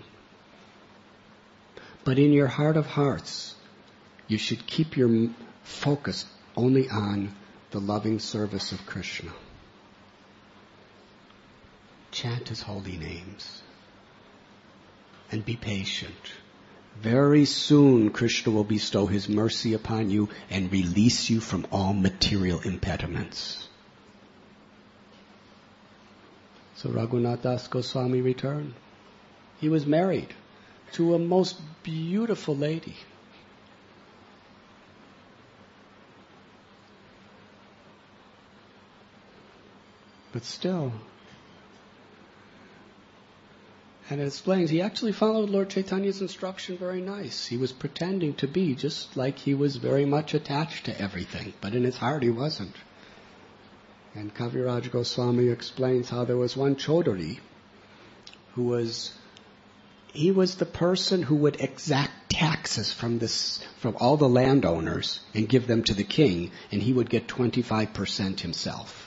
But in your heart of hearts, you should keep your focus only on the loving service of Krishna. Chant his holy names. And be patient. Very soon Krishna will bestow his mercy upon you and release you from all material impediments. So Raghunath Das Goswami returned. He was married to a most beautiful lady. But still, and it explains, he actually followed Lord Chaitanya's instruction very nice. He was pretending to be just like he was very much attached to everything, but in his heart he wasn't. And Kaviraj Goswami explains how there was one Chaudhary who was, he was the person who would exact taxes from this, from all the landowners and give them to the king, and he would get twenty-five percent himself.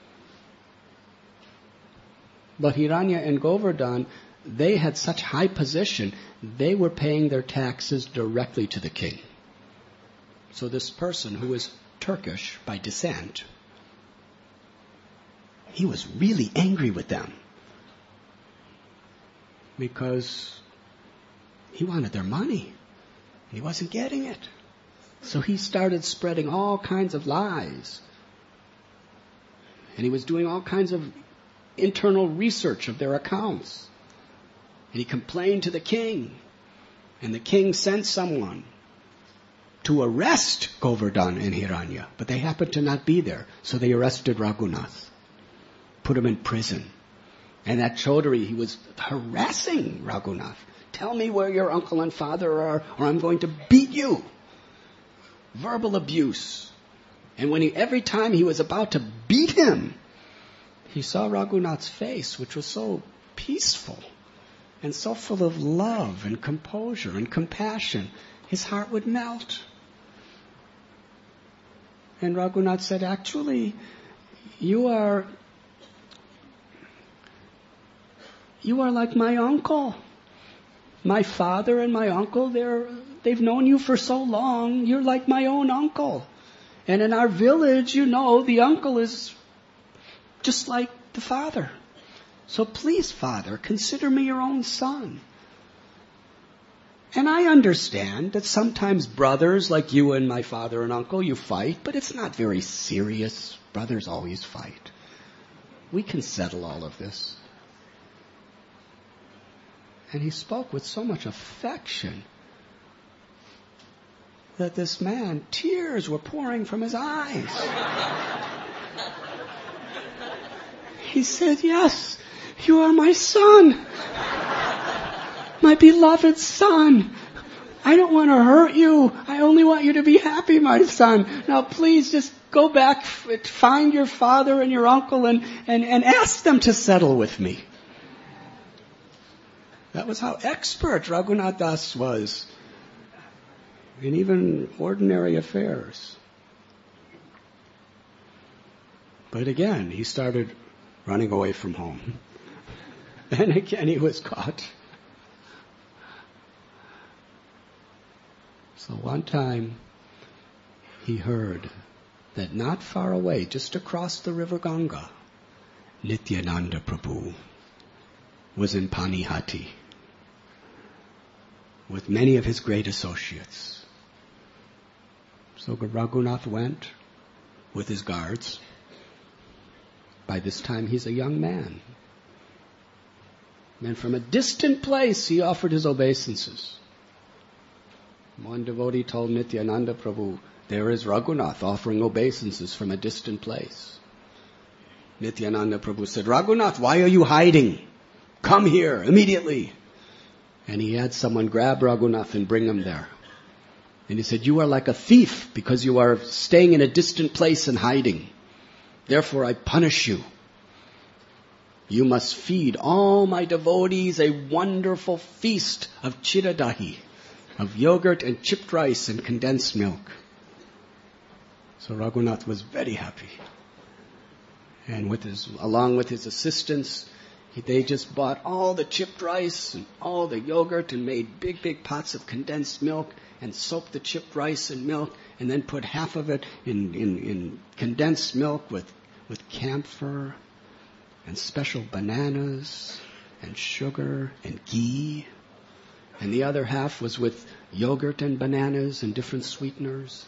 But Hiranya and Govardhan, they had such high position, they were paying their taxes directly to the king. So this person who was Turkish by descent, he was really angry with them because he wanted their money and he wasn't getting it. So he started spreading all kinds of lies. And he was doing all kinds of internal research of their accounts. And he complained to the king. And the king sent someone to arrest Govardhan and Hiranya. But they happened to not be there. So they arrested Raghunath. Put him in prison. And that Chaudhary, he was harassing Raghunath. Tell me where your uncle and father are, or I'm going to beat you. Verbal abuse. And when he, every time he was about to beat him, he saw Raghunath's face, which was so peaceful and so full of love and composure and compassion. His heart would melt. And Raghunath said, actually, you are, you are like my uncle. My father and my uncle, they're, they've known you for so long. You're like my own uncle. And in our village, you know, the uncle is just like the father. So please, Father, consider me your own son. And I understand that sometimes brothers like you and my father and uncle, you fight, but it's not very serious. Brothers always fight. We can settle all of this. And he spoke with so much affection. that this man, tears were pouring from his eyes. He said, yes, you are my son. My beloved son. I don't want to hurt you. I only want you to be happy, my son. Now please just go back, find your father and your uncle and, and, and ask them to settle with me. That was how expert Raghunath Das was in even ordinary affairs. But again, he started running away from home. And again he was caught. So one time he heard that not far away, just across the river Ganga, Nityananda Prabhu was in Panihati with many of his great associates. So Raghunath went with his guards. By this time he's a young man. And from a distant place he offered his obeisances. One devotee told Nityananda Prabhu, there is Raghunath offering obeisances from a distant place. Nityananda Prabhu said, Raghunath, why are you hiding? Come here immediately. And he had someone grab Raghunath and bring him there. And he said, you are like a thief because you are staying in a distant place and hiding. Therefore I punish you. You must feed all my devotees a wonderful feast of chiradahi, of yogurt and chipped rice and condensed milk. So Raghunath was very happy. And with his, along with his assistants, he, they just bought all the chipped rice and all the yogurt and made big, big pots of condensed milk and soaked the chipped rice and milk and then put half of it in, in, in condensed milk with, with camphor and special bananas and sugar and ghee. And the other half was with yogurt and bananas and different sweeteners.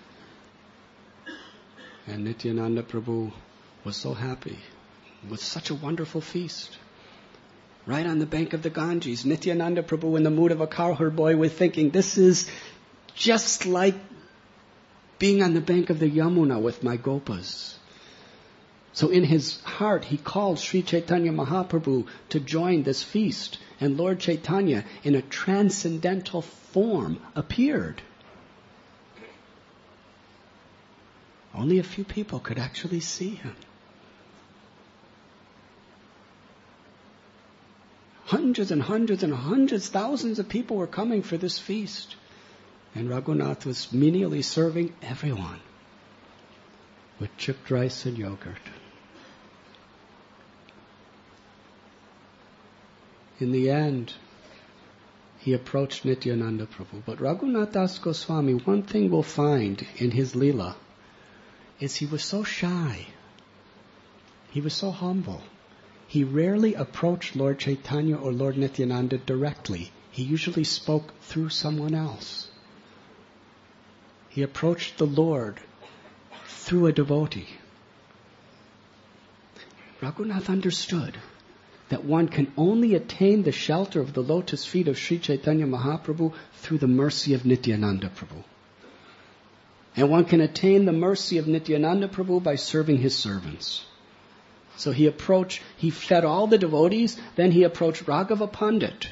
And Nityananda Prabhu was so happy. It was such a wonderful feast. Right on the bank of the Ganges, Nityananda Prabhu, in the mood of a cowherd boy, was thinking, this is just like being on the bank of the Yamuna with my Gopas. So in his heart, he called Sri Chaitanya Mahaprabhu to join this feast. And Lord Chaitanya, in a transcendental form, appeared. Only a few people could actually see him. Hundreds and hundreds and hundreds, thousands of people were coming for this feast. And Raghunath was menially serving everyone with chipped rice and yogurt. In the end, he approached Nityananda Prabhu. But Raghunath Das Goswami, one thing we'll find in his Leela is he was so shy. He was so humble. He rarely approached Lord Chaitanya or Lord Nityananda directly. He usually spoke through someone else. He approached the Lord through a devotee. Raghunath understood that one can only attain the shelter of the lotus feet of Sri Chaitanya Mahaprabhu through the mercy of Nityananda Prabhu. And one can attain the mercy of Nityananda Prabhu by serving his servants. So he approached, he fed all the devotees, then he approached Raghava Pandit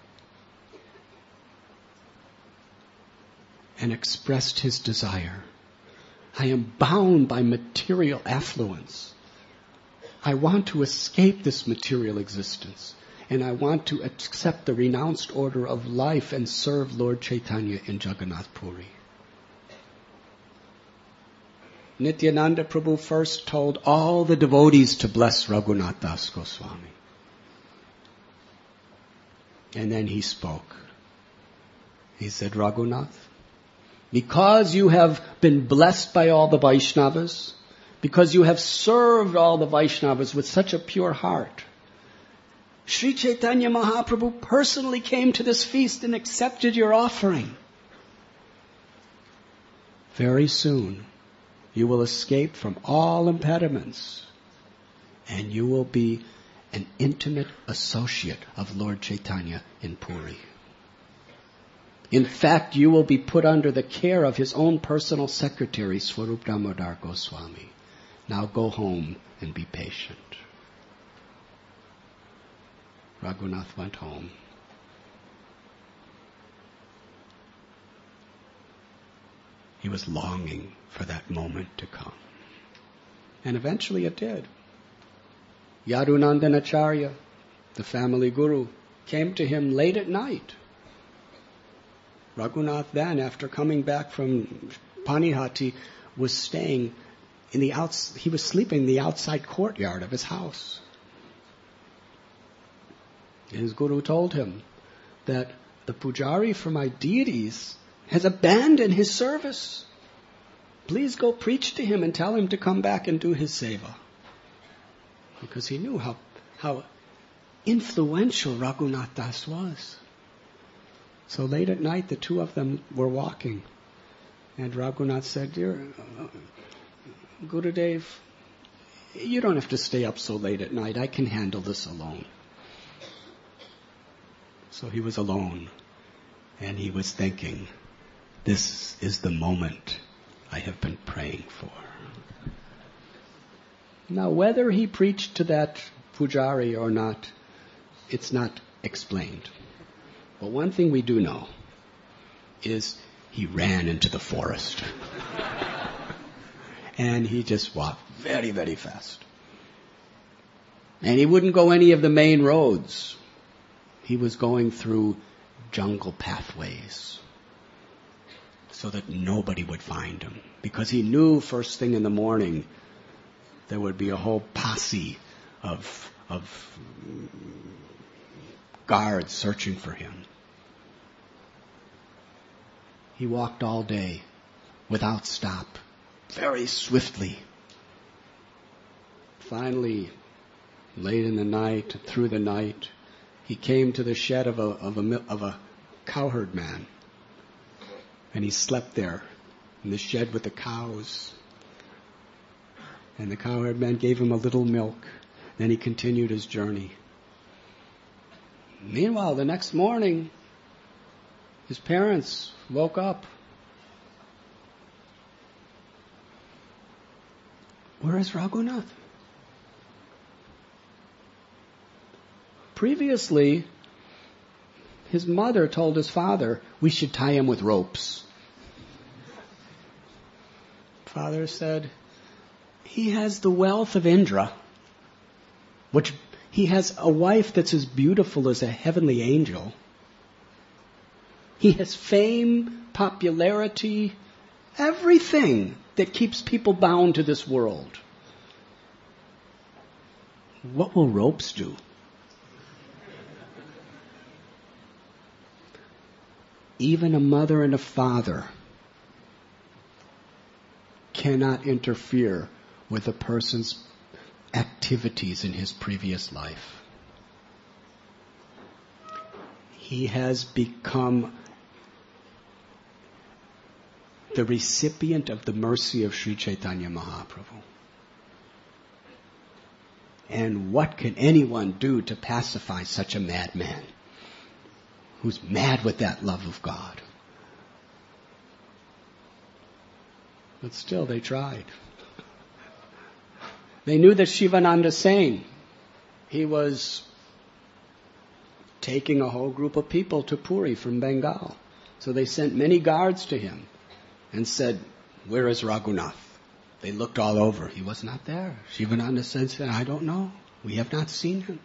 and expressed his desire. I am bound by material affluence. I want to escape this material existence, and I want to accept the renounced order of life and serve Lord Chaitanya in Jagannath Puri. Nityananda Prabhu first told all the devotees to bless Raghunath Das Goswami. And then he spoke. He said, Raghunath, because you have been blessed by all the Vaishnavas, because you have served all the Vaishnavas with such a pure heart, Sri Chaitanya Mahaprabhu personally came to this feast and accepted your offering. Very soon, you will escape from all impediments, and you will be an intimate associate of Lord Chaitanya in Puri. In fact, you will be put under the care of his own personal secretary, Swarup Damodar Goswami. Now go home and be patient. Raghunath went home. He was longing for that moment to come. And eventually it did. Yadunandanacharya, the family guru, came to him late at night. Raghunath then, after coming back from Panihati, was staying in the outs. He was sleeping in the outside courtyard of his house. His guru told him that the pujari for my deities has abandoned his service. Please go preach to him and tell him to come back and do his seva. Because he knew how, how influential Raghunath Das was. So late at night, the two of them were walking. And Raghunath said, Dear uh, Gurudev, you don't have to stay up so late at night. I can handle this alone. So he was alone. And he was thinking, this is the moment I have been praying for. Now, whether he preached to that pujari or not, it's not explained. But one thing we do know is he ran into the forest. And he just walked very, very fast. And he wouldn't go any of the main roads. He was going through jungle pathways so that nobody would find him. Because he knew first thing in the morning there would be a whole posse of, of guards searching for him. He walked all day without stop, very swiftly. Finally, late in the night, through the night, he came to the shed of a, of a, of a cowherd man. And he slept there in the shed with the cows. And the cowherd man gave him a little milk. Then he continued his journey. Meanwhile, the next morning, his parents woke up. Where is Raghunath? Previously, his mother told his father, we should tie him with ropes. Father said, he has the wealth of Indra, which he has a wife that's as beautiful as a heavenly angel. He has fame, popularity, everything that keeps people bound to this world. What will ropes do? Even a mother and a father cannot interfere with a person's activities in his previous life. He has become the recipient of the mercy of Sri Chaitanya Mahaprabhu. And what can anyone do to pacify such a madman who's mad with that love of God? But still, they tried. They knew that Shivananda Sain, he was taking a whole group of people to Puri from Bengal. So they sent many guards to him and said, where is Raghunath? They looked all over. He was not there. Shivananda said, I don't know. We have not seen him.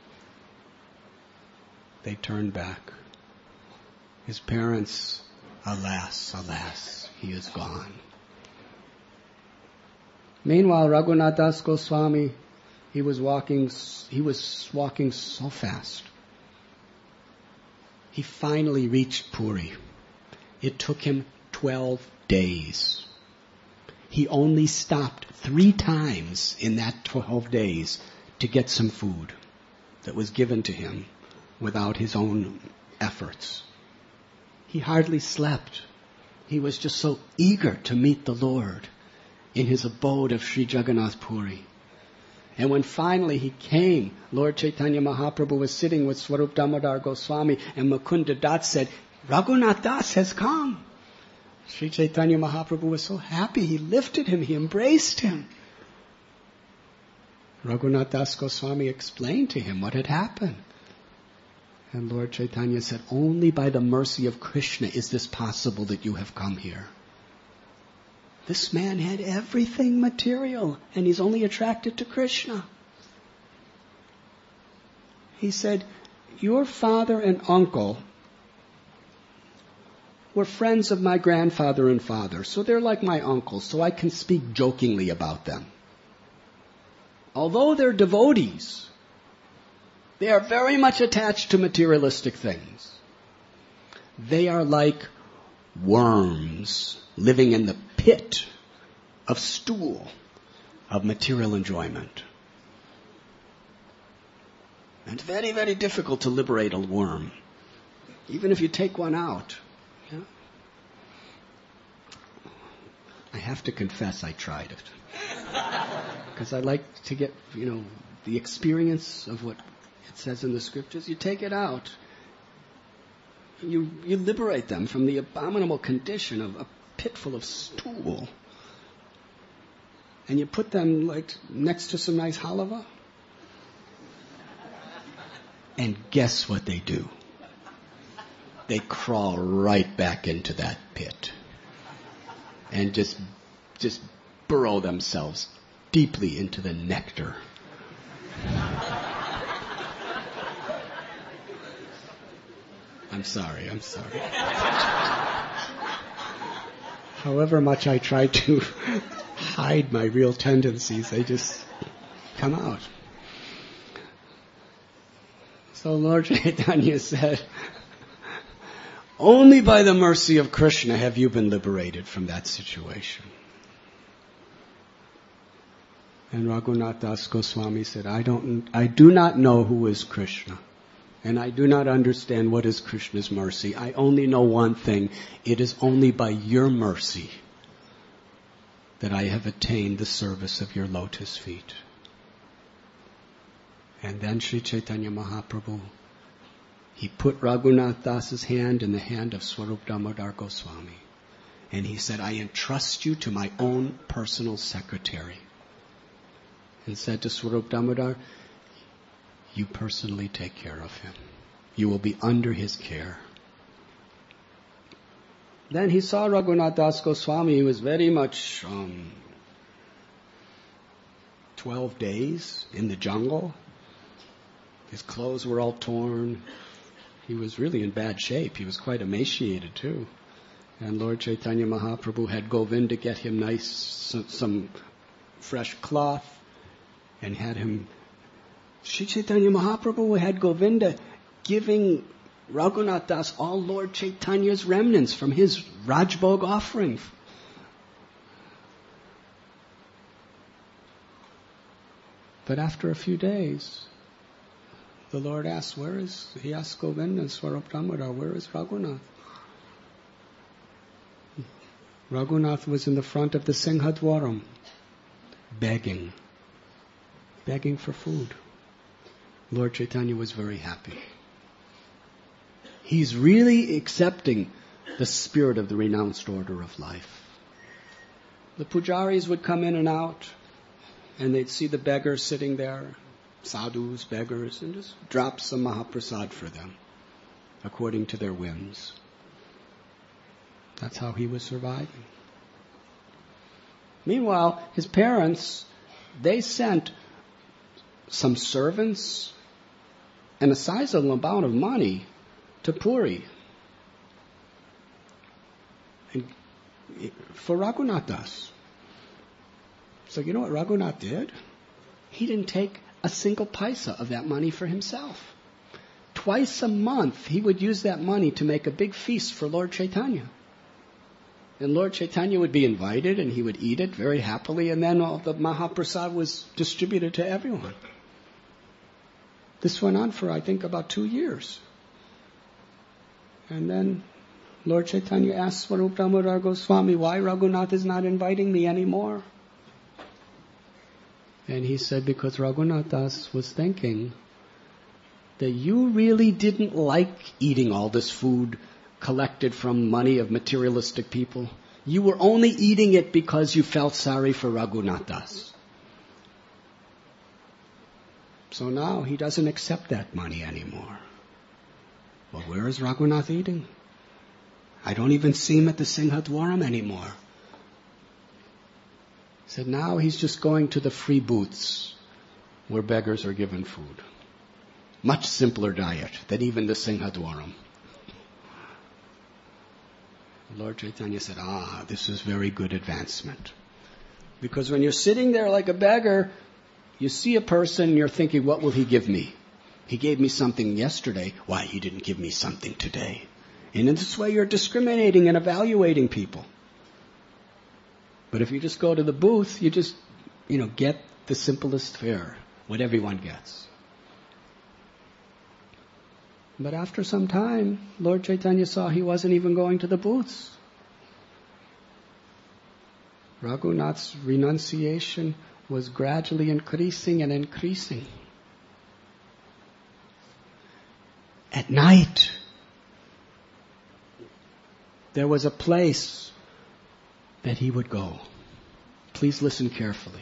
They turned back. His parents, alas, alas, he is gone. Meanwhile, Raghunath Das Goswami, he was walking, he was walking so fast. He finally reached Puri. It took him twelve days. He only stopped three times in that twelve days to get some food that was given to him without his own efforts. He hardly slept. He was just so eager to meet the Lord in his abode of Sri Jagannath Puri. And when finally he came, Lord Chaitanya Mahaprabhu was sitting with Swarup Damodar Goswami, and Mukunda Das said, Raghunath Das has come. Sri Chaitanya Mahaprabhu was so happy. He lifted him. He embraced him. Raghunath Das Goswami explained to him what had happened. And Lord Chaitanya said, only by the mercy of Krishna is this possible that you have come here. This man had everything material, and he's only attracted to Krishna. He said, your father and uncle were friends of my grandfather and father, so they're like my uncles, so I can speak jokingly about them. Although they're devotees, they are very much attached to materialistic things. They are like worms living in the pit of stool of material enjoyment. And it's very, very difficult to liberate a worm, even if you take one out. Yeah? I have to confess I tried it. Because I like to get, you know, the experience of what it says in the scriptures. You take it out. You, you liberate them from the abominable condition of a pit full of stool. And you put them like next to some nice halava. And guess what they do? They crawl right back into that pit. And just, just burrow themselves deeply into the nectar. I'm sorry, I'm sorry. However much I try to hide my real tendencies, they just come out. So Lord Chaitanya said, only by the mercy of Krishna have you been liberated from that situation. And Raghunath Das Goswami said, I don't, I do not know who is Krishna. And I do not understand what is Krishna's mercy. I only know one thing. It is only by your mercy that I have attained the service of your lotus feet. And then Sri Chaitanya Mahaprabhu, he put Raghunath Das's hand in the hand of Swarup Damodar Goswami. And he said, I entrust you to my own personal secretary. And said to Swarup Damodar, you personally take care of him. You will be under his care. Then he saw Raghunath Das Goswami. He was very much um, twelve days in the jungle. His clothes were all torn. He was really in bad shape. He was quite emaciated too. And Lord Chaitanya Mahaprabhu had Govinda get him nice, some, some fresh cloth, and had him... Sri Chaitanya Mahaprabhu had Govinda giving Raghunath Das all Lord Chaitanya's remnants from his Rajbhog offering. But after a few days, the Lord asked, where is, he asked Govinda and Swarup Damodar, where is Raghunath? Raghunath was in the front of the Singhadwaram, begging, begging for food. Lord Chaitanya was very happy. He's really accepting the spirit of the renounced order of life. The pujaris would come in and out, and they'd see the beggars sitting there, sadhus, beggars, and just drop some Mahaprasad for them, according to their whims. That's how he was surviving. Meanwhile, his parents, they sent some servants and a sizable amount of money to Puri and for Raghunath Das. So you know what Raghunath did? He didn't take a single paisa of that money for himself. Twice a month he would use that money to make a big feast for Lord Chaitanya. And Lord Chaitanya would be invited and he would eat it very happily, and then all the Mahaprasad was distributed to everyone. This went on for, I think, about two years. And then Lord Chaitanya asked Swarup Damodar Goswami, why Raghunath is not inviting me anymore? And he said, because Raghunath Das was thinking that you really didn't like eating all this food collected from money of materialistic people. You were only eating it because you felt sorry for Raghunath Das. So now he doesn't accept that money anymore. Well, where is Raghunath eating? I don't even see him at the Singhadwaram anymore. He said now he's just going to the free booths where beggars are given food. Much simpler diet than even the Singhadwaram. Lord Chaitanya said, ah, this is very good advancement. Because when you're sitting there like a beggar, you see a person and you're thinking, what will he give me? He gave me something yesterday. Why, he didn't give me something today. And in this way you're discriminating and evaluating people. But if you just go to the booth, you just, you know, get the simplest fare, what everyone gets. But after some time, Lord Chaitanya saw he wasn't even going to the booths. Raghunath's renunciation was gradually increasing and increasing. At night, there was a place that he would go. Please listen carefully.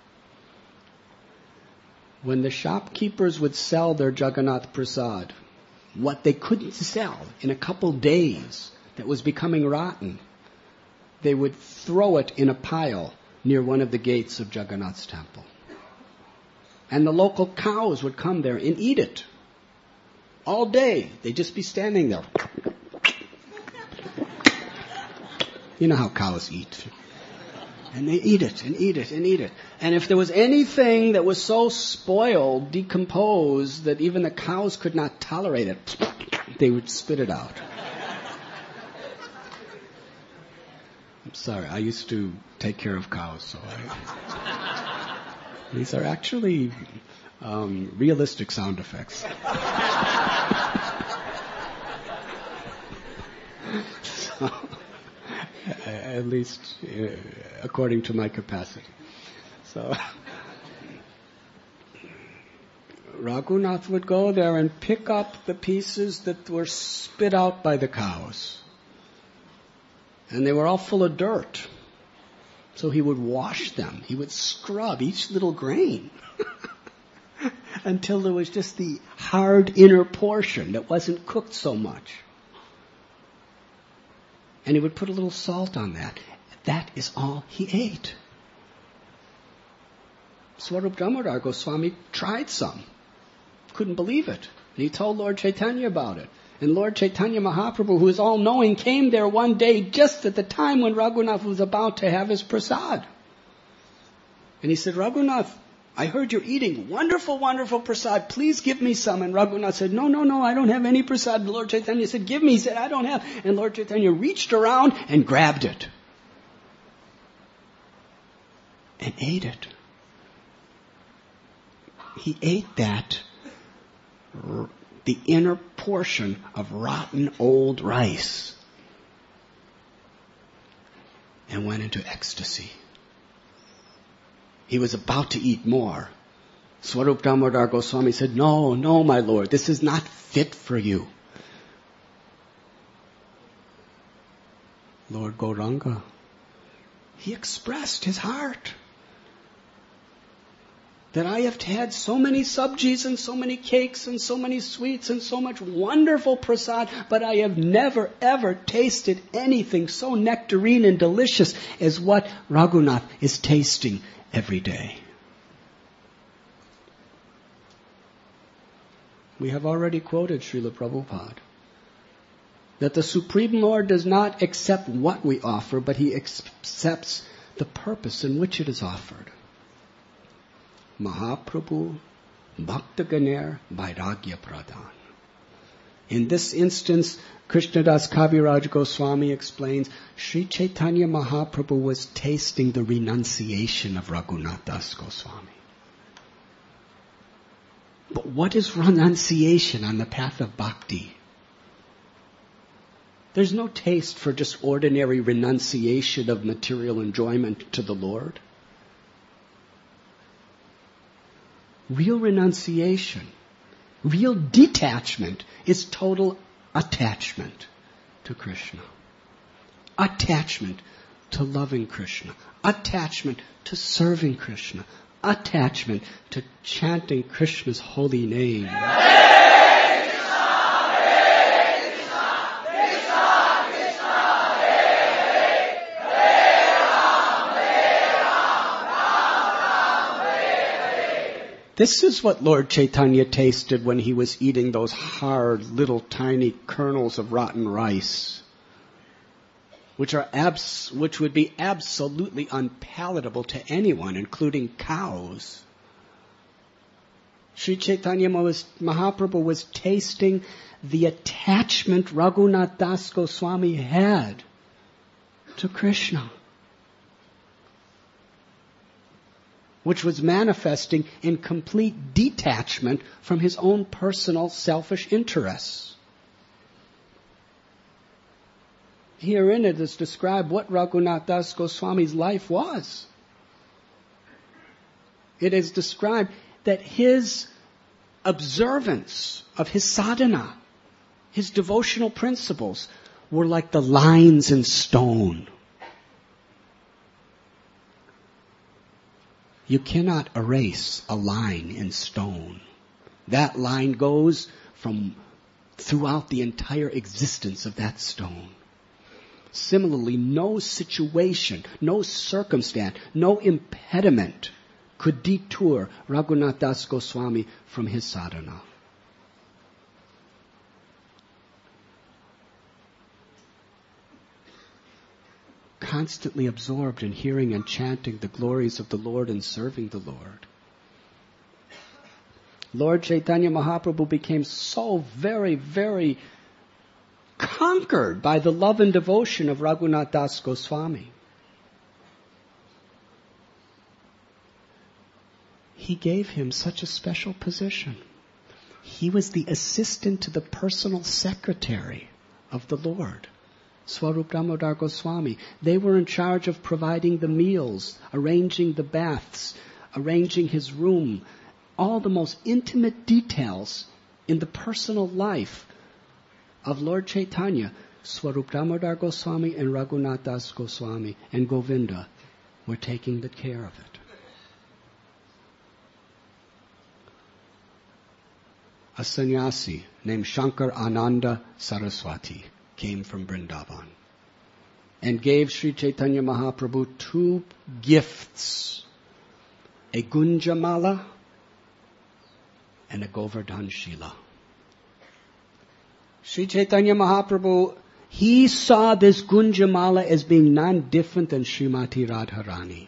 When the shopkeepers would sell their Jagannath Prasad, what they couldn't sell in a couple days that was becoming rotten, they would throw it in a pile near one of the gates of Jagannath's temple. And the local cows would come there and eat it. All day, they'd just be standing there. You know how cows eat. And they eat it, and eat it, and eat it. And if there was anything that was so spoiled, decomposed, that even the cows could not tolerate it, they would spit it out. I'm sorry, I used to take care of cows, so I... These are actually um, realistic sound effects. So, at least uh, according to my capacity. So Raghunath would go there and pick up the pieces that were spit out by the cows. And they were all full of dirt. So he would wash them. He would scrub each little grain until there was just the hard inner portion that wasn't cooked so much. And he would put a little salt on that. That is all he ate. Swarup Damodar Goswami tried some. Couldn't believe it. And he told Lord Chaitanya about it. And Lord Chaitanya Mahaprabhu, who is all-knowing, came there one day just at the time when Raghunath was about to have his prasad. And he said, Raghunath, I heard you're eating wonderful, wonderful prasad. Please give me some. And Raghunath said, no, no, no, I don't have any prasad. And Lord Chaitanya said, give me. He said, I don't have. And Lord Chaitanya reached around and grabbed it. And ate it. He ate that, the inner portion of rotten old rice, and went into ecstasy. He was about to eat more. Swarup Damodar Goswami said, no, no, my Lord, this is not fit for you. Lord Gauranga, he expressed his heart. That I have had so many sabjis and so many cakes and so many sweets and so much wonderful prasad, but I have never ever tasted anything so nectarine and delicious as what Raghunath is tasting every day. We have already quoted Srila Prabhupada that the Supreme Lord does not accept what we offer, but He accepts the purpose in which it is offered. Mahaprabhu Bhakta Ganer Vairagya Pradhan. In this instance, Krishnadas Kaviraj Goswami explains, Sri Chaitanya Mahaprabhu was tasting the renunciation of Raghunath Das Goswami. But what is renunciation on the path of bhakti? There's no taste for just ordinary renunciation of material enjoyment to the Lord. Real renunciation, real detachment is total attachment. to Krishna. Attachment to loving Krishna. Attachment to serving Krishna. Attachment to chanting Krishna's holy name. This is what Lord Chaitanya tasted when he was eating those hard, little, tiny kernels of rotten rice, which are abs- which would be absolutely unpalatable to anyone, including cows. Sri Chaitanya Mahaprabhu was tasting the attachment Raghunath Das Goswami had to Krishna, which was manifesting in complete detachment from his own personal selfish interests. Herein it is described what Raghunath Das Goswami's life was. It is described that his observance of his sadhana, his devotional principles, were like the lines in stone. You cannot erase a line in stone. That line goes from throughout the entire existence of that stone. Similarly, no situation, no circumstance, no impediment could detour Raghunath Das Goswami from his sadhana. Constantly absorbed in hearing and chanting the glories of the Lord and serving the Lord. Lord Chaitanya Mahaprabhu became so very, very conquered by the love and devotion of Raghunath Das Goswami. He gave him such a special position. He was the assistant to the personal secretary of the Lord, Swarup Damodar Goswami. They were in charge of providing the meals, arranging the baths, arranging his room, all the most intimate details in the personal life of Lord Chaitanya. Swarup Damodar Goswami and Raghunath Das Goswami and Govinda were taking the care of it. A sannyasi named Shankar Ananda Saraswati came from Vrindavan and gave Sri Chaitanya Mahaprabhu two gifts, a Gunjamala and a Govardhan Shila. Sri Chaitanya Mahaprabhu, he saw this Gunjamala as being none different than Srimati Radharani.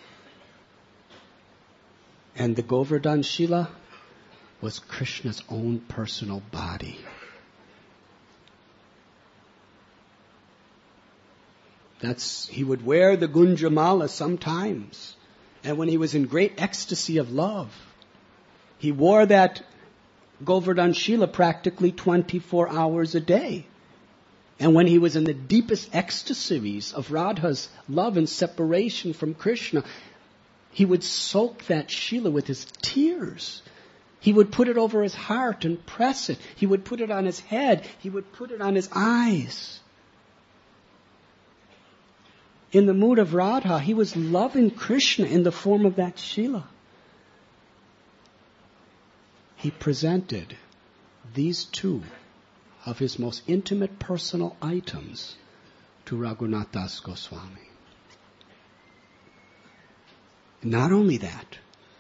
And the Govardhan Shila was Krishna's own personal body. That's, he would wear the Gunjamala sometimes. And when he was in great ecstasy of love, he wore that Govardhan Shila practically twenty-four hours a day. And when he was in the deepest ecstasies of Radha's love and separation from Krishna, he would soak that Shila with his tears. He would put it over his heart and press it. He would put it on his head. He would put it on his eyes. In the mood of Radha, he was loving Krishna in the form of that Shila. He presented these two of his most intimate personal items to Raghunath Das Goswami. Not only that,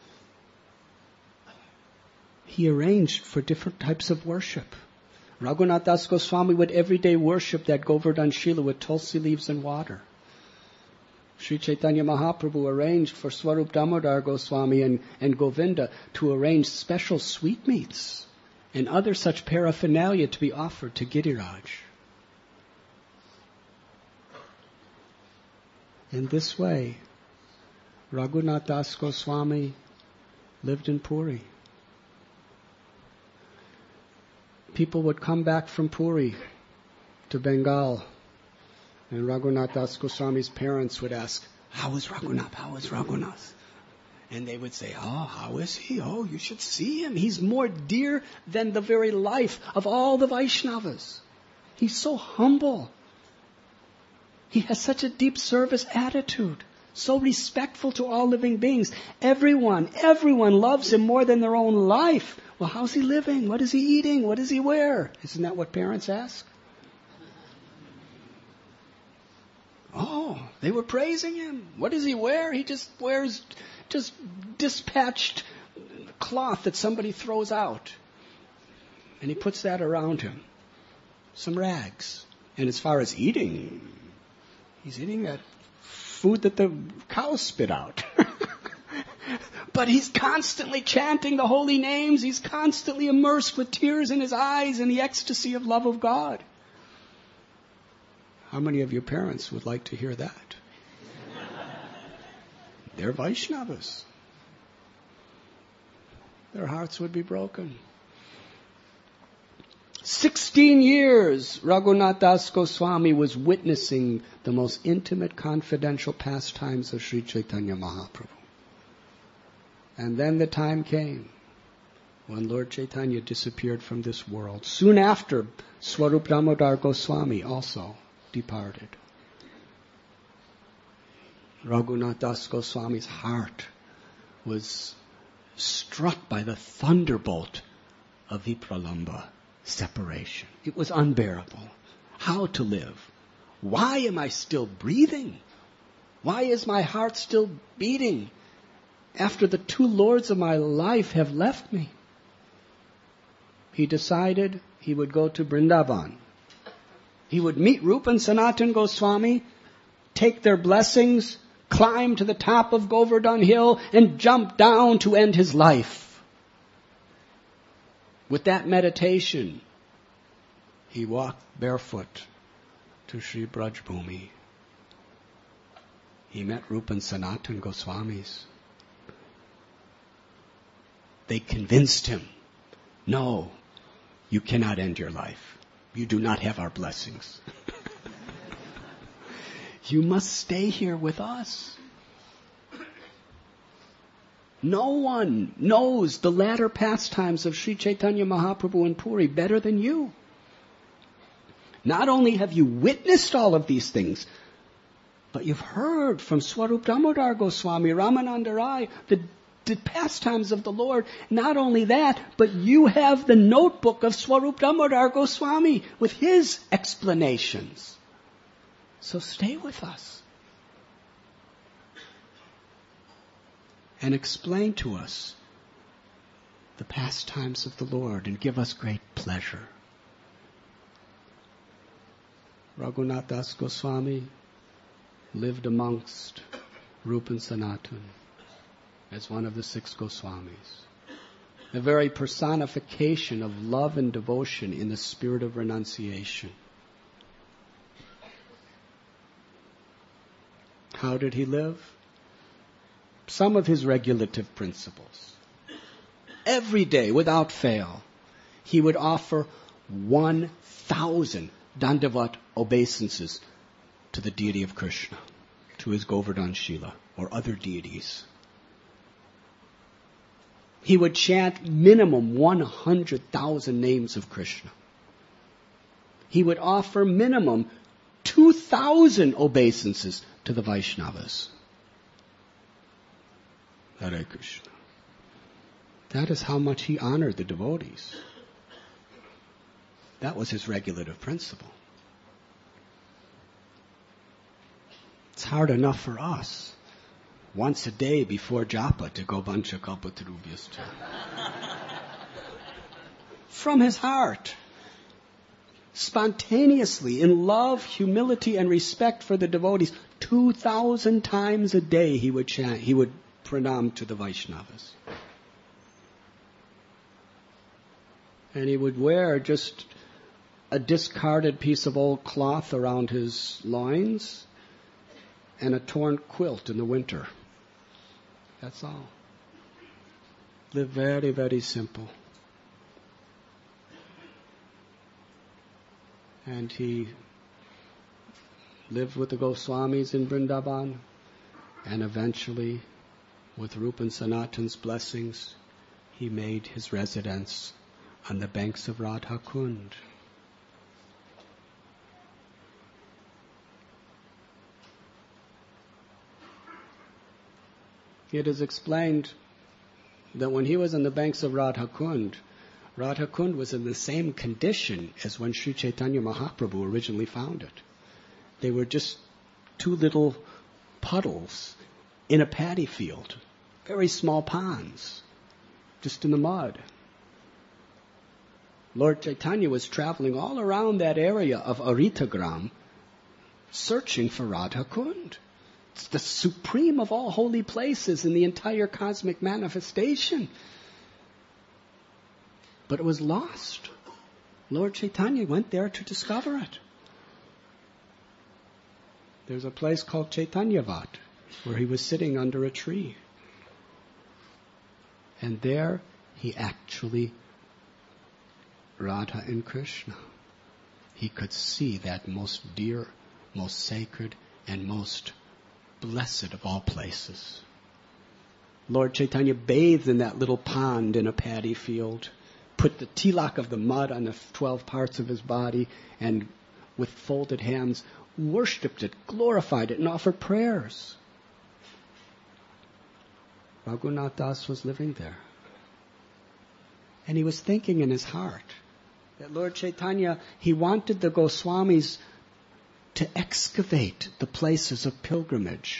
he arranged for different types of worship. Raghunath Das Goswami would every day worship that Govardhan Shila with tulsi leaves and water. Sri Chaitanya Mahaprabhu arranged for Swarup Damodar Goswami and, and Govinda to arrange special sweetmeats and other such paraphernalia to be offered to Giriraj. In this way, Raghunath Das Goswami lived in Puri. People would come back from Puri to Bengal, and Raghunath Das Goswami's parents would ask, "How is Raghunath? How is Raghunath?" And they would say, "Oh, how is he? Oh, you should see him. He's more dear than the very life of all the Vaishnavas." He's so humble. He has such a deep service attitude. So respectful to all living beings. Everyone, everyone loves him more than their own life. Well, how's he living? What is he eating? What does he wear? Isn't that what parents ask? Oh, they were praising him. What does he wear? He just wears just dispatched cloth that somebody throws out. And he puts that around him. Some rags. And as far as eating, he's eating that food that the cows spit out. But he's constantly chanting the holy names. He's constantly immersed with tears in his eyes in the ecstasy of love of God. How many of your parents would like to hear that? They're Vaishnavas. Their hearts would be broken. Sixteen years, Raghunath Das Goswami was witnessing the most intimate, confidential pastimes of Sri Chaitanya Mahaprabhu. And then the time came when Lord Chaitanya disappeared from this world. Soon after, Swarup Damodar Goswami also departed. Raghunath Das Goswami's heart was struck by the thunderbolt of Vipralambha. Separation. It was unbearable. How to live? Why am I still breathing? Why is my heart still beating after the two lords of my life have left me? He decided he would go to Vrindavan. He would meet Rupa and Sanatan Goswami, take their blessings, climb to the top of Govardhan Hill, and jump down to end his life. With that meditation, he walked barefoot to Sri Braj Bhumi. He met Rupa and Sanatan Goswamis. They convinced him, no, you cannot end your life. You do not have our blessings. You must stay here with us. No one knows the latter pastimes of Sri Chaitanya Mahaprabhu in Puri better than you. Not only have you witnessed all of these things, but you've heard from Swarup Damodar Goswami, Ramananda Rai, the, the pastimes of the Lord. Not only that, but you have the notebook of Swarup Damodar Goswami with his explanations. So stay with us. And explain to us the pastimes of the Lord and give us great pleasure. Raghunath Das Goswami lived amongst Rupa and Sanatan as one of the six Goswamis. A very personification of love and devotion in the spirit of renunciation. How did he live? Some of his regulative principles. Every day, without fail, he would offer one thousand dandavat obeisances to the deity of Krishna, to his Govardhan Shila, or other deities. He would chant minimum one hundred thousand names of Krishna. He would offer minimum two thousand obeisances to the Vaishnavas. Hare Krishna. That is how much he honored the devotees. That was his regulative principle. It's hard enough for us, once a day before japa, to go vancha kalpatarubhyascha. From his heart, spontaneously, in love, humility, and respect for the devotees, two thousand times a day he would chant, he would pranam to the Vaishnavas. And he would wear just a discarded piece of old cloth around his loins and a torn quilt in the winter. That's all. Live very, very simple. And he lived with the Goswamis in Vrindavan, and eventually, with Rupa and Sanatan's blessings, he made his residence on the banks of Radha Kund. it is explained that when he was on the banks of Radha Kund, Radha Kund was in the same condition as when Sri Chaitanya Mahaprabhu originally found it. They were just two little puddles in a paddy field, very small ponds, just in the mud. Lord Chaitanya was traveling all around that area of Aritagram, searching for Radha Kund. It's the supreme of all holy places in the entire cosmic manifestation. But it was lost. Lord Chaitanya went there to discover it. There's a place called Chaitanyavat, where he was sitting under a tree. And there he actually, Radha and Krishna, he could see that most dear, most sacred, and most blessed of all places. Lord Chaitanya bathed in that little pond in a paddy field, put the tilak of the mud on the twelve parts of his body, and with folded hands worshipped it, glorified it, and offered prayers. Raghunath Das was living there. And he was thinking in his heart that Lord Chaitanya, he wanted the Goswamis to excavate the places of pilgrimage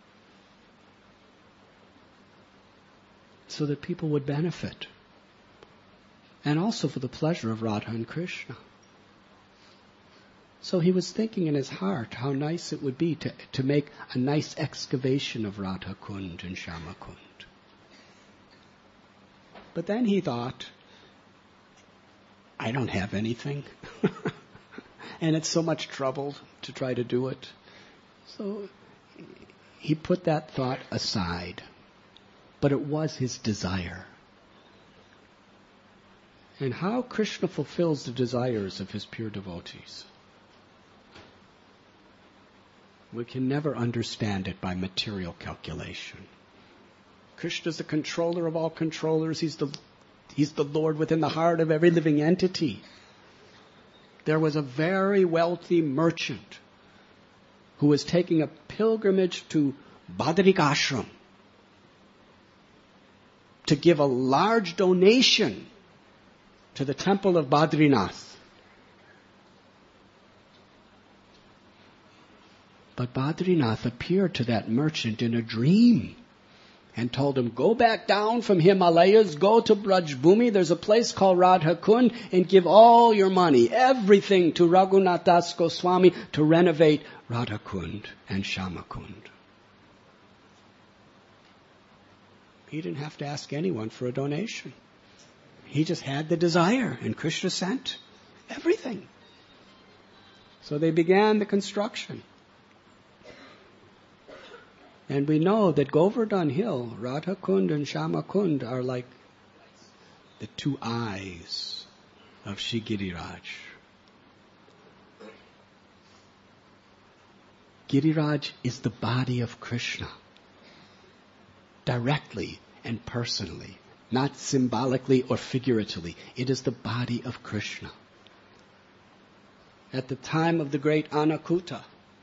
so that people would benefit. And also for the pleasure of Radha and Krishna. So he was thinking in his heart how nice it would be to, to make a nice excavation of Radha Kund and Shama Kund. But then he thought, I don't have anything. And it's so much trouble to try to do it. So he put that thought aside. But it was his desire. And how Krishna fulfills the desires of his pure devotees. We can never understand it by material calculation. Krishna is the controller of all controllers. He's the, he's the Lord within the heart of every living entity. There was a very wealthy merchant who was taking a pilgrimage to Badrik Ashram to give a large donation to the temple of Badrinath. But Badrinath appeared to that merchant in a dream and told him, go back down from Himalayas, go to Braj Bhumi, there's a place called Radha Kund, and give all your money, everything to Raghunath Das Goswami to renovate Radha Kund and Shama Kund. He didn't have to ask anyone for a donation. He just had the desire, and Krishna sent everything. So they began the construction. And we know that Govardhan Hill, Radha Kund and Shama Kund are like the two eyes of Shri Giriraj. Giriraj is the body of Krishna, directly and personally, not symbolically or figuratively. It is the body of Krishna. At the time of the great Anakuta,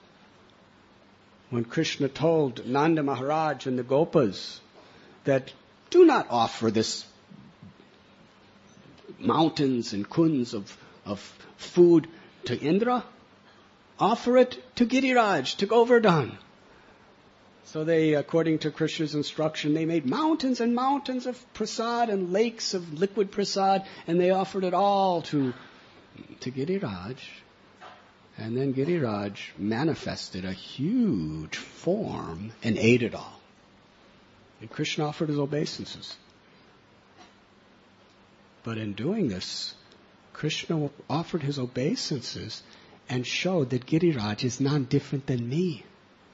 when Krishna told Nanda Maharaj and the Gopas that do not offer this mountains and kunds of, of food to Indra, offer it to Giriraj, to Govardhan. So they, according to Krishna's instruction, they made mountains and mountains of prasad and lakes of liquid prasad, and they offered it all to, to Giriraj. And then Giriraj manifested a huge form and ate it all. And Krishna offered his obeisances. But in doing this, Krishna offered his obeisances and showed that Giriraj is not different than me.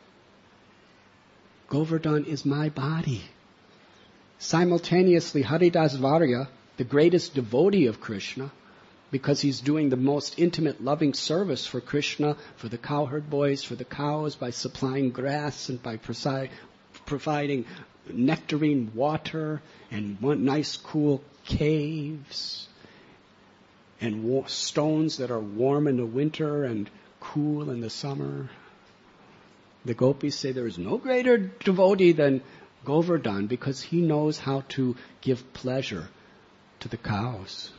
Govardhan is my body. Simultaneously, Haridas Varya, the greatest devotee of Krishna, because he's doing the most intimate loving service for Krishna, for the cowherd boys, for the cows, by supplying grass and by presi- providing nectarine water and one nice cool caves and wa- stones that are warm in the winter and cool in the summer. The gopis say there is no greater devotee than Govardhan because he knows how to give pleasure to the cows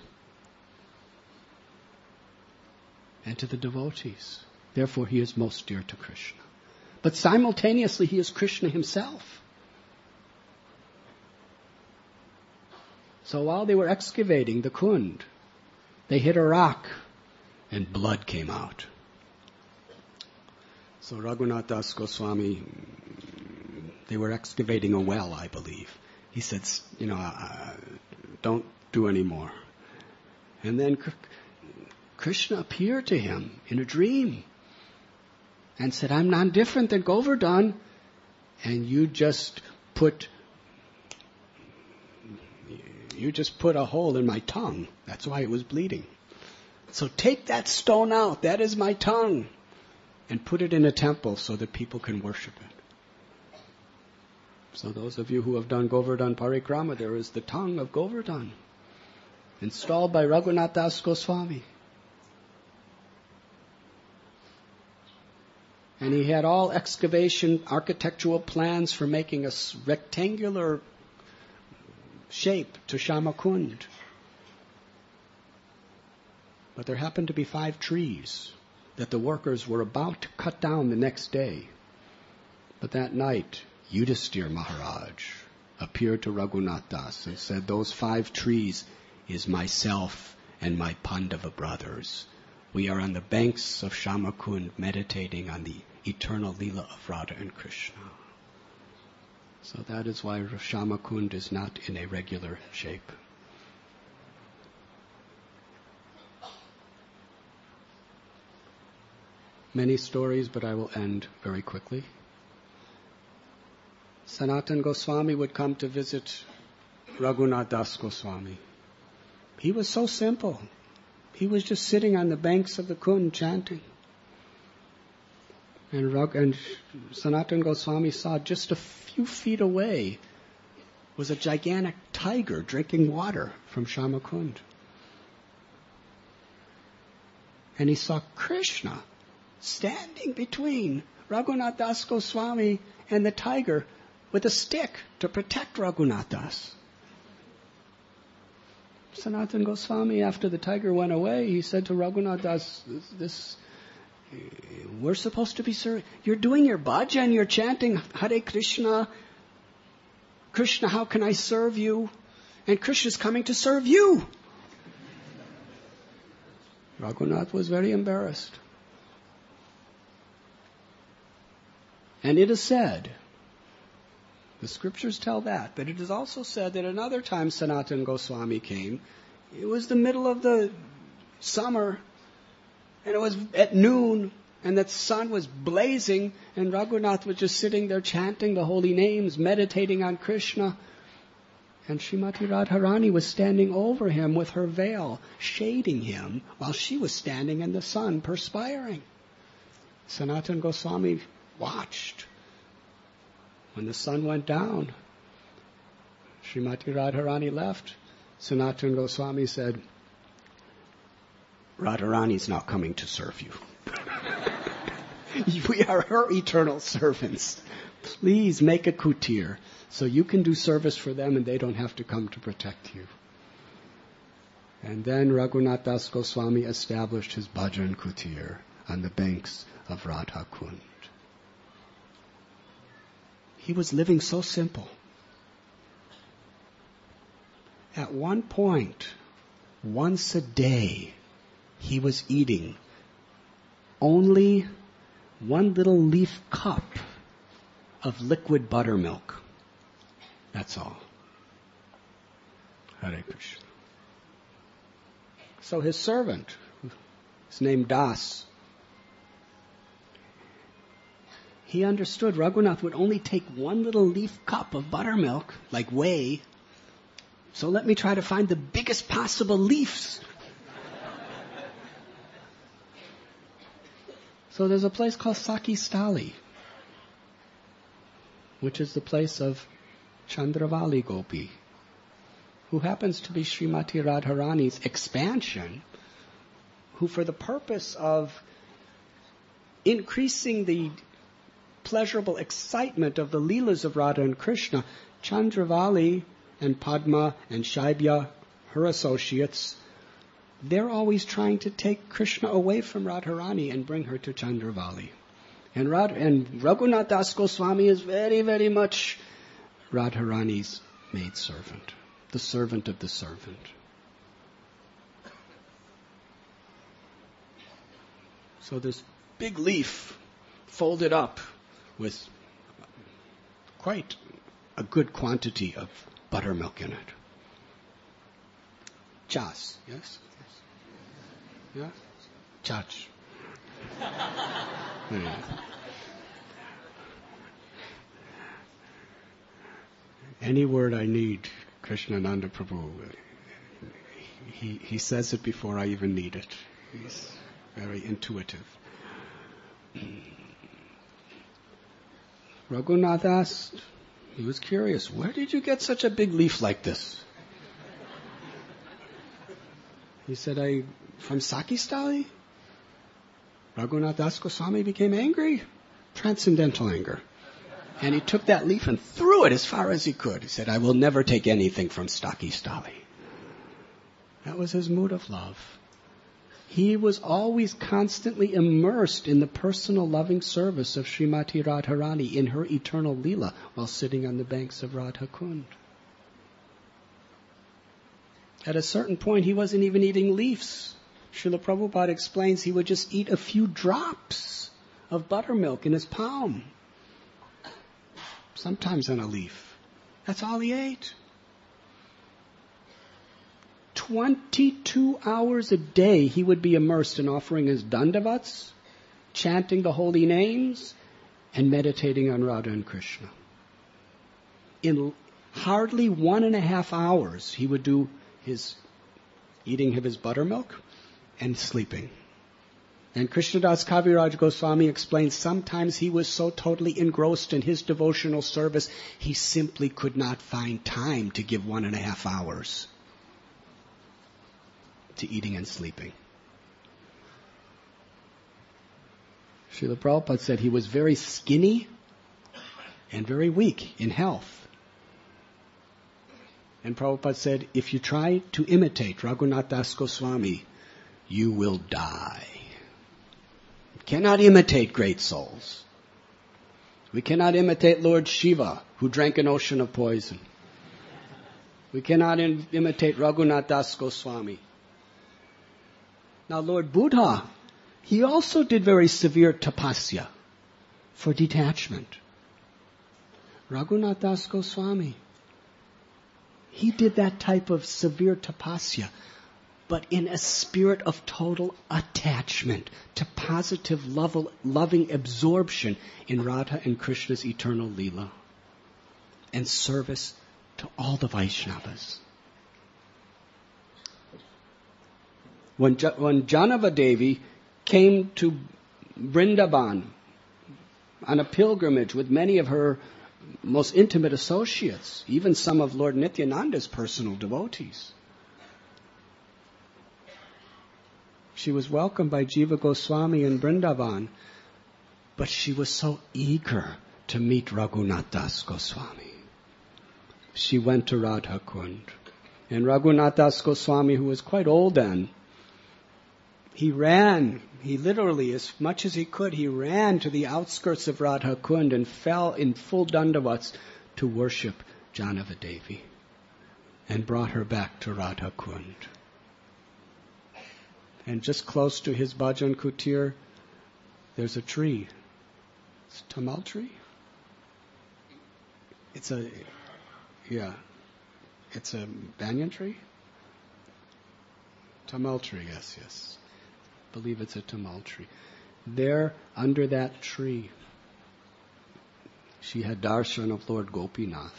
and to the devotees. Therefore, he is most dear to Krishna. But simultaneously, he is Krishna himself. So while they were excavating the Kund, they hit a rock and blood came out. So Raghunath Das Goswami, they were excavating a well, I believe. He said, you know, uh, don't do any more. And then Krishna appeared to him in a dream and said, I'm not different than Govardhan, and you just put you just put a hole in my tongue. That's why it was bleeding. So take that stone out, that is my tongue, and put it in a temple so that people can worship it. So those of you who have done Govardhan Parikrama, there is the tongue of Govardhan, installed by Raghunath Das Goswami. And he had all excavation architectural plans for making a rectangular shape to Shamakund. But there happened to be five trees that the workers were about to cut down the next day. But that night, Yudhisthira Maharaj appeared to Raghunath Das and said, those five trees is myself and my Pandava brothers. We are on the banks of Shamakund meditating on the eternal Leela of Radha and Krishna. So that is why Shamakund is not in a regular shape. Many stories, but I will end very quickly. Sanatana Goswami would come to visit Raghunath Das Goswami. He was so simple. He was just sitting on the banks of the Kund chanting. And, Rag- and Sanatana Goswami saw just a few feet away was a gigantic tiger drinking water from Shamakund. And he saw Krishna standing between Raghunath Das Goswami and the tiger with a stick to protect Raghunath Das. Sanatana Goswami, after the tiger went away, he said to Raghunath Das, this, this we're supposed to be serving. You're doing your bhajan, you're chanting Hare Krishna. Krishna, how can I serve you? And Krishna's coming to serve you. Raghunath was very embarrassed. And it is said, the scriptures tell that, but it is also said that another time Sanatana Goswami came, it was the middle of the summer, and it was at noon, and the sun was blazing, and Raghunath was just sitting there chanting the holy names, meditating on Krishna. And Srimati Radharani was standing over him with her veil, shading him, while she was standing in the sun, perspiring. Sanatana Goswami watched. When the sun went down, Srimati Radharani left. Sanatana Goswami said, Radharani is now coming to serve you. We are her eternal servants. Please make a kutir so you can do service for them and they don't have to come to protect you. And then Raghunath Das Goswami established his bhajan kutir on the banks of Radha Kund. He was living so simple. At one point, once a day, he was eating only one little leaf cup of liquid buttermilk. That's all. Hare Krishna. So his servant, his name Das, he understood Raghunath would only take one little leaf cup of buttermilk, like whey. So let me try to find the biggest possible leaves. So there's a place called Sakistali, which is the place of Chandravali Gopi, who happens to be Srimati Radharani's expansion, who for the purpose of increasing the pleasurable excitement of the Leelas of Radha and Krishna, Chandravali and Padma and Shaibya, her associates, they're always trying to take Krishna away from Radharani and bring her to Chandravali. And, Rad- and Raghunath Das Goswami is very, very much Radharani's maidservant, the servant of the servant. So this big leaf folded up with quite a good quantity of buttermilk in it. Chas, yes? Yeah? Chach. Yeah. Any word I need, Krishnananda Prabhu, he, he says it before I even need it. He's very intuitive. Raghunath asked, he was curious, where did you get such a big leaf like this? He said, I, from Sakistali? Raghunath Das Goswami became angry, transcendental anger. And he took that leaf and threw it as far as he could. He said, I will never take anything from Sakistali. That was his mood of love. He was always constantly immersed in the personal loving service of Srimati Radharani in her eternal Leela while sitting on the banks of Radha Kund. At a certain point, he wasn't even eating leaves. Srila Prabhupada explains he would just eat a few drops of buttermilk in his palm. Sometimes on a leaf. That's all he ate. twenty-two hours a day he would be immersed in offering his dandavats, chanting the holy names, and meditating on Radha and Krishna. In hardly one and a half hours, he would do his eating of his buttermilk and sleeping. And Krishnadas Kaviraj Goswami explains sometimes he was so totally engrossed in his devotional service, he simply could not find time to give one and a half hours to eating and sleeping. Srila Prabhupada said he was very skinny and very weak in health. And Prabhupada said, if you try to imitate Raghunath Das Goswami, you will die. You cannot imitate great souls. We cannot imitate Lord Shiva, who drank an ocean of poison. We cannot in- imitate Raghunath Das Goswami. Now Lord Buddha, he also did very severe tapasya for detachment. Raghunath Das Goswami, he did that type of severe tapasya, but in a spirit of total attachment to positive love, loving absorption in Radha and Krishna's eternal Leela and service to all the Vaishnavas. When, when Janava Devi came to Vrindavan on a pilgrimage with many of her most intimate associates, even some of Lord Nityananda's personal devotees, she was welcomed by Jiva Goswami in Vrindavan, but she was so eager to meet Raghunath Das Goswami. She went to Radha Kund. And Raghunath Das Goswami, who was quite old then, he ran, he literally, as much as he could, he ran to the outskirts of Radha Kund and fell in full dandavats to worship Janava Devi and brought her back to Radha Kund. And just close to his bhajan kutir, there's a tree. It's a tamal tree? It's a, yeah, it's a banyan tree? Tamal tree, yes, yes. I believe it's a tamal tree. There, under that tree, she had darshan of Lord Gopinath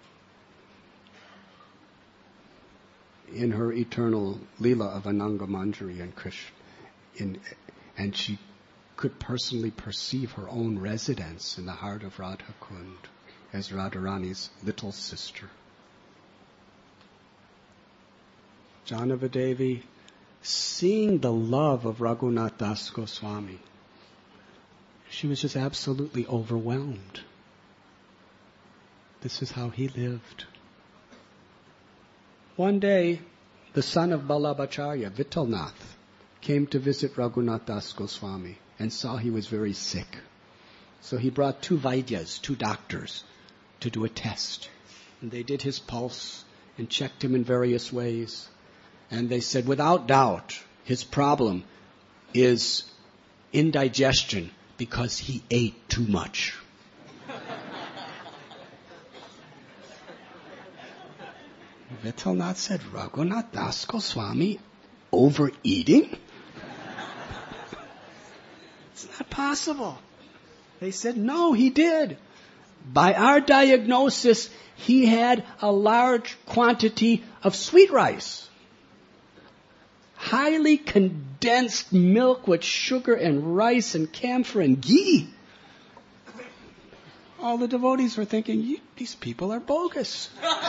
in her eternal Leela of Ananga Manjari and Krishna. In, and she could personally perceive her own residence in the heart of Radha Kund as Radharani's little sister. Janava Devi, seeing the love of Raghunath Das Goswami, She was just absolutely overwhelmed. This is how he lived. One day, the son of Vallabhacharya, Vittalnath, came to visit Raghunath Das Goswami and saw he was very sick. So he brought two Vaidyas, two doctors, to do a test. And they did his pulse and checked him in various ways. And they said, without doubt, his problem is indigestion because he ate too much. Vittalnath said, Raghunath Das Goswami overeating? It's not possible. They said, no, he did. By our diagnosis, he had a large quantity of sweet rice. Highly condensed milk with sugar and rice and camphor and ghee. All the devotees were thinking, these people are bogus.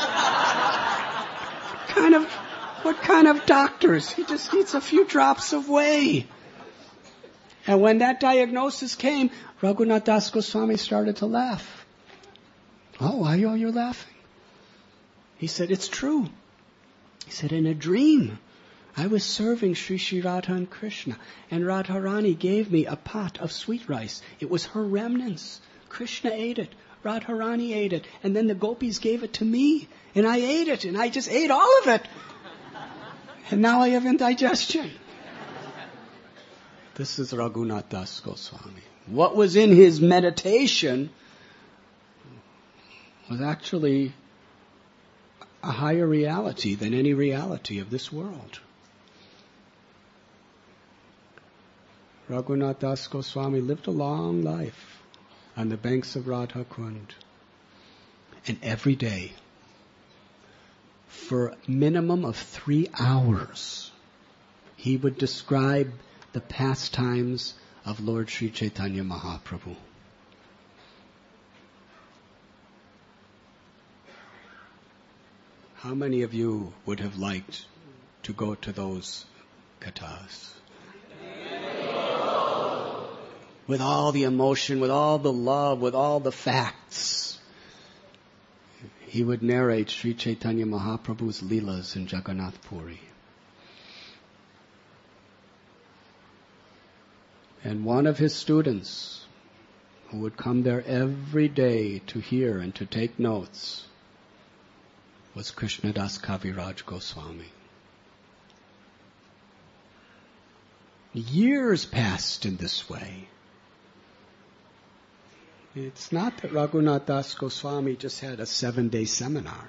What kind of, what kind of doctors? He just eats a few drops of whey. And when that diagnosis came, Raghunath Das Goswami started to laugh. Oh, why are you laughing? He said, it's true. He said, in a dream, I was serving Sri Sri Radha and Krishna, and Radharani gave me a pot of sweet rice. It was her remnants. Krishna ate it. Radharani ate it. And then the gopis gave it to me. And I ate it. And I just ate all of it. And now I have indigestion. This is Raghunath Das Goswami. What was in his meditation was actually a higher reality than any reality of this world. Raghunath Das Goswami lived a long life on the banks of Radha Kund. And every day, for a minimum of three hours, he would describe the pastimes of Lord Sri Chaitanya Mahaprabhu. How many of you would have liked to go to those kathas? With all the emotion, with all the love, with all the facts. He would narrate Sri Chaitanya Mahaprabhu's Leelas in Jagannath Puri. And one of his students, who would come there every day to hear and to take notes, was Krishnadas Kaviraj Goswami. Years passed in this way. It's not that Raghunath Das Goswami just had a seven-day seminar.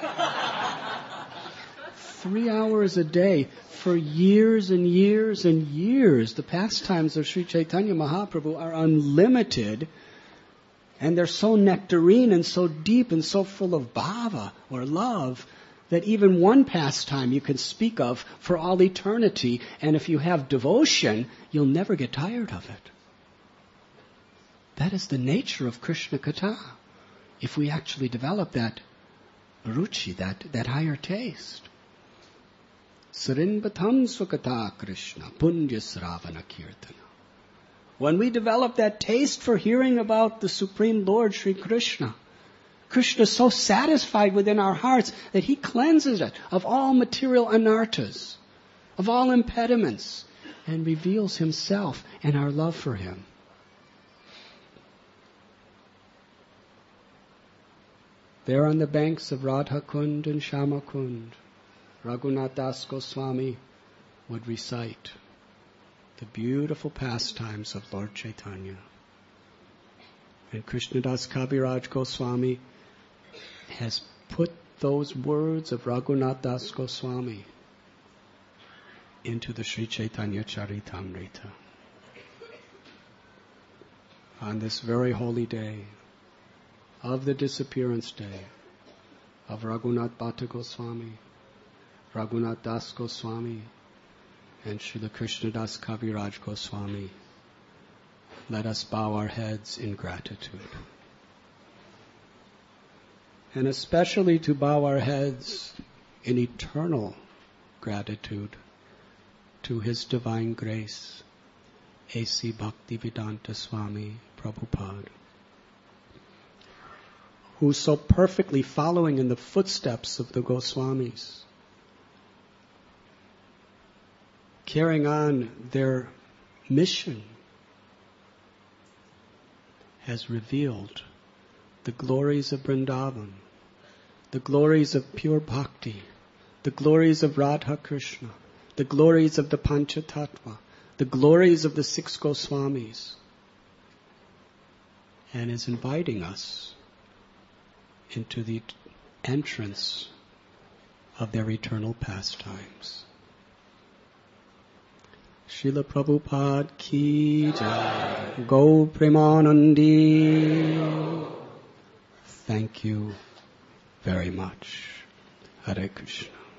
Three hours a day for years and years and years. The pastimes of Sri Chaitanya Mahaprabhu are unlimited, and they're so nectarine and so deep and so full of bhava or love that even one pastime you can speak of for all eternity, and if you have devotion, you'll never get tired of it. That is the nature of Krishna Katha. If we actually develop that ruchi, that, that higher taste. Sarinvatam Swakatha Krishna, Punya Sravana Kirtana. When we develop that taste for hearing about the Supreme Lord Sri Krishna, Krishna is so satisfied within our hearts that He cleanses it of all material anarthas, of all impediments, and reveals Himself and our love for Him. There on the banks of Radha Kund and Shama Kund, Raghunath Das Goswami would recite the beautiful pastimes of Lord Chaitanya. And Krishnadas Kaviraj Goswami has put those words of Raghunath Das Goswami into the Sri Chaitanya Charitamrita. On this very holy day of the disappearance day of Raghunath Bhatta Goswami, Raghunath Das Goswami, and Srila Krishnadas Kaviraj Goswami, let us bow our heads in gratitude. And especially to bow our heads in eternal gratitude to His divine grace, A C Bhaktivedanta Swami Prabhupada, who's so perfectly following in the footsteps of the Goswamis, carrying on their mission, has revealed the glories of Vrindavan, the glories of pure bhakti, the glories of Radha Krishna, the glories of the Panchatattva, the glories of the six Goswamis, and is inviting us into the entrance of their eternal pastimes. Srila Prabhupada ki jai, Go Premanandi. Thank you very much. Hare Krishna.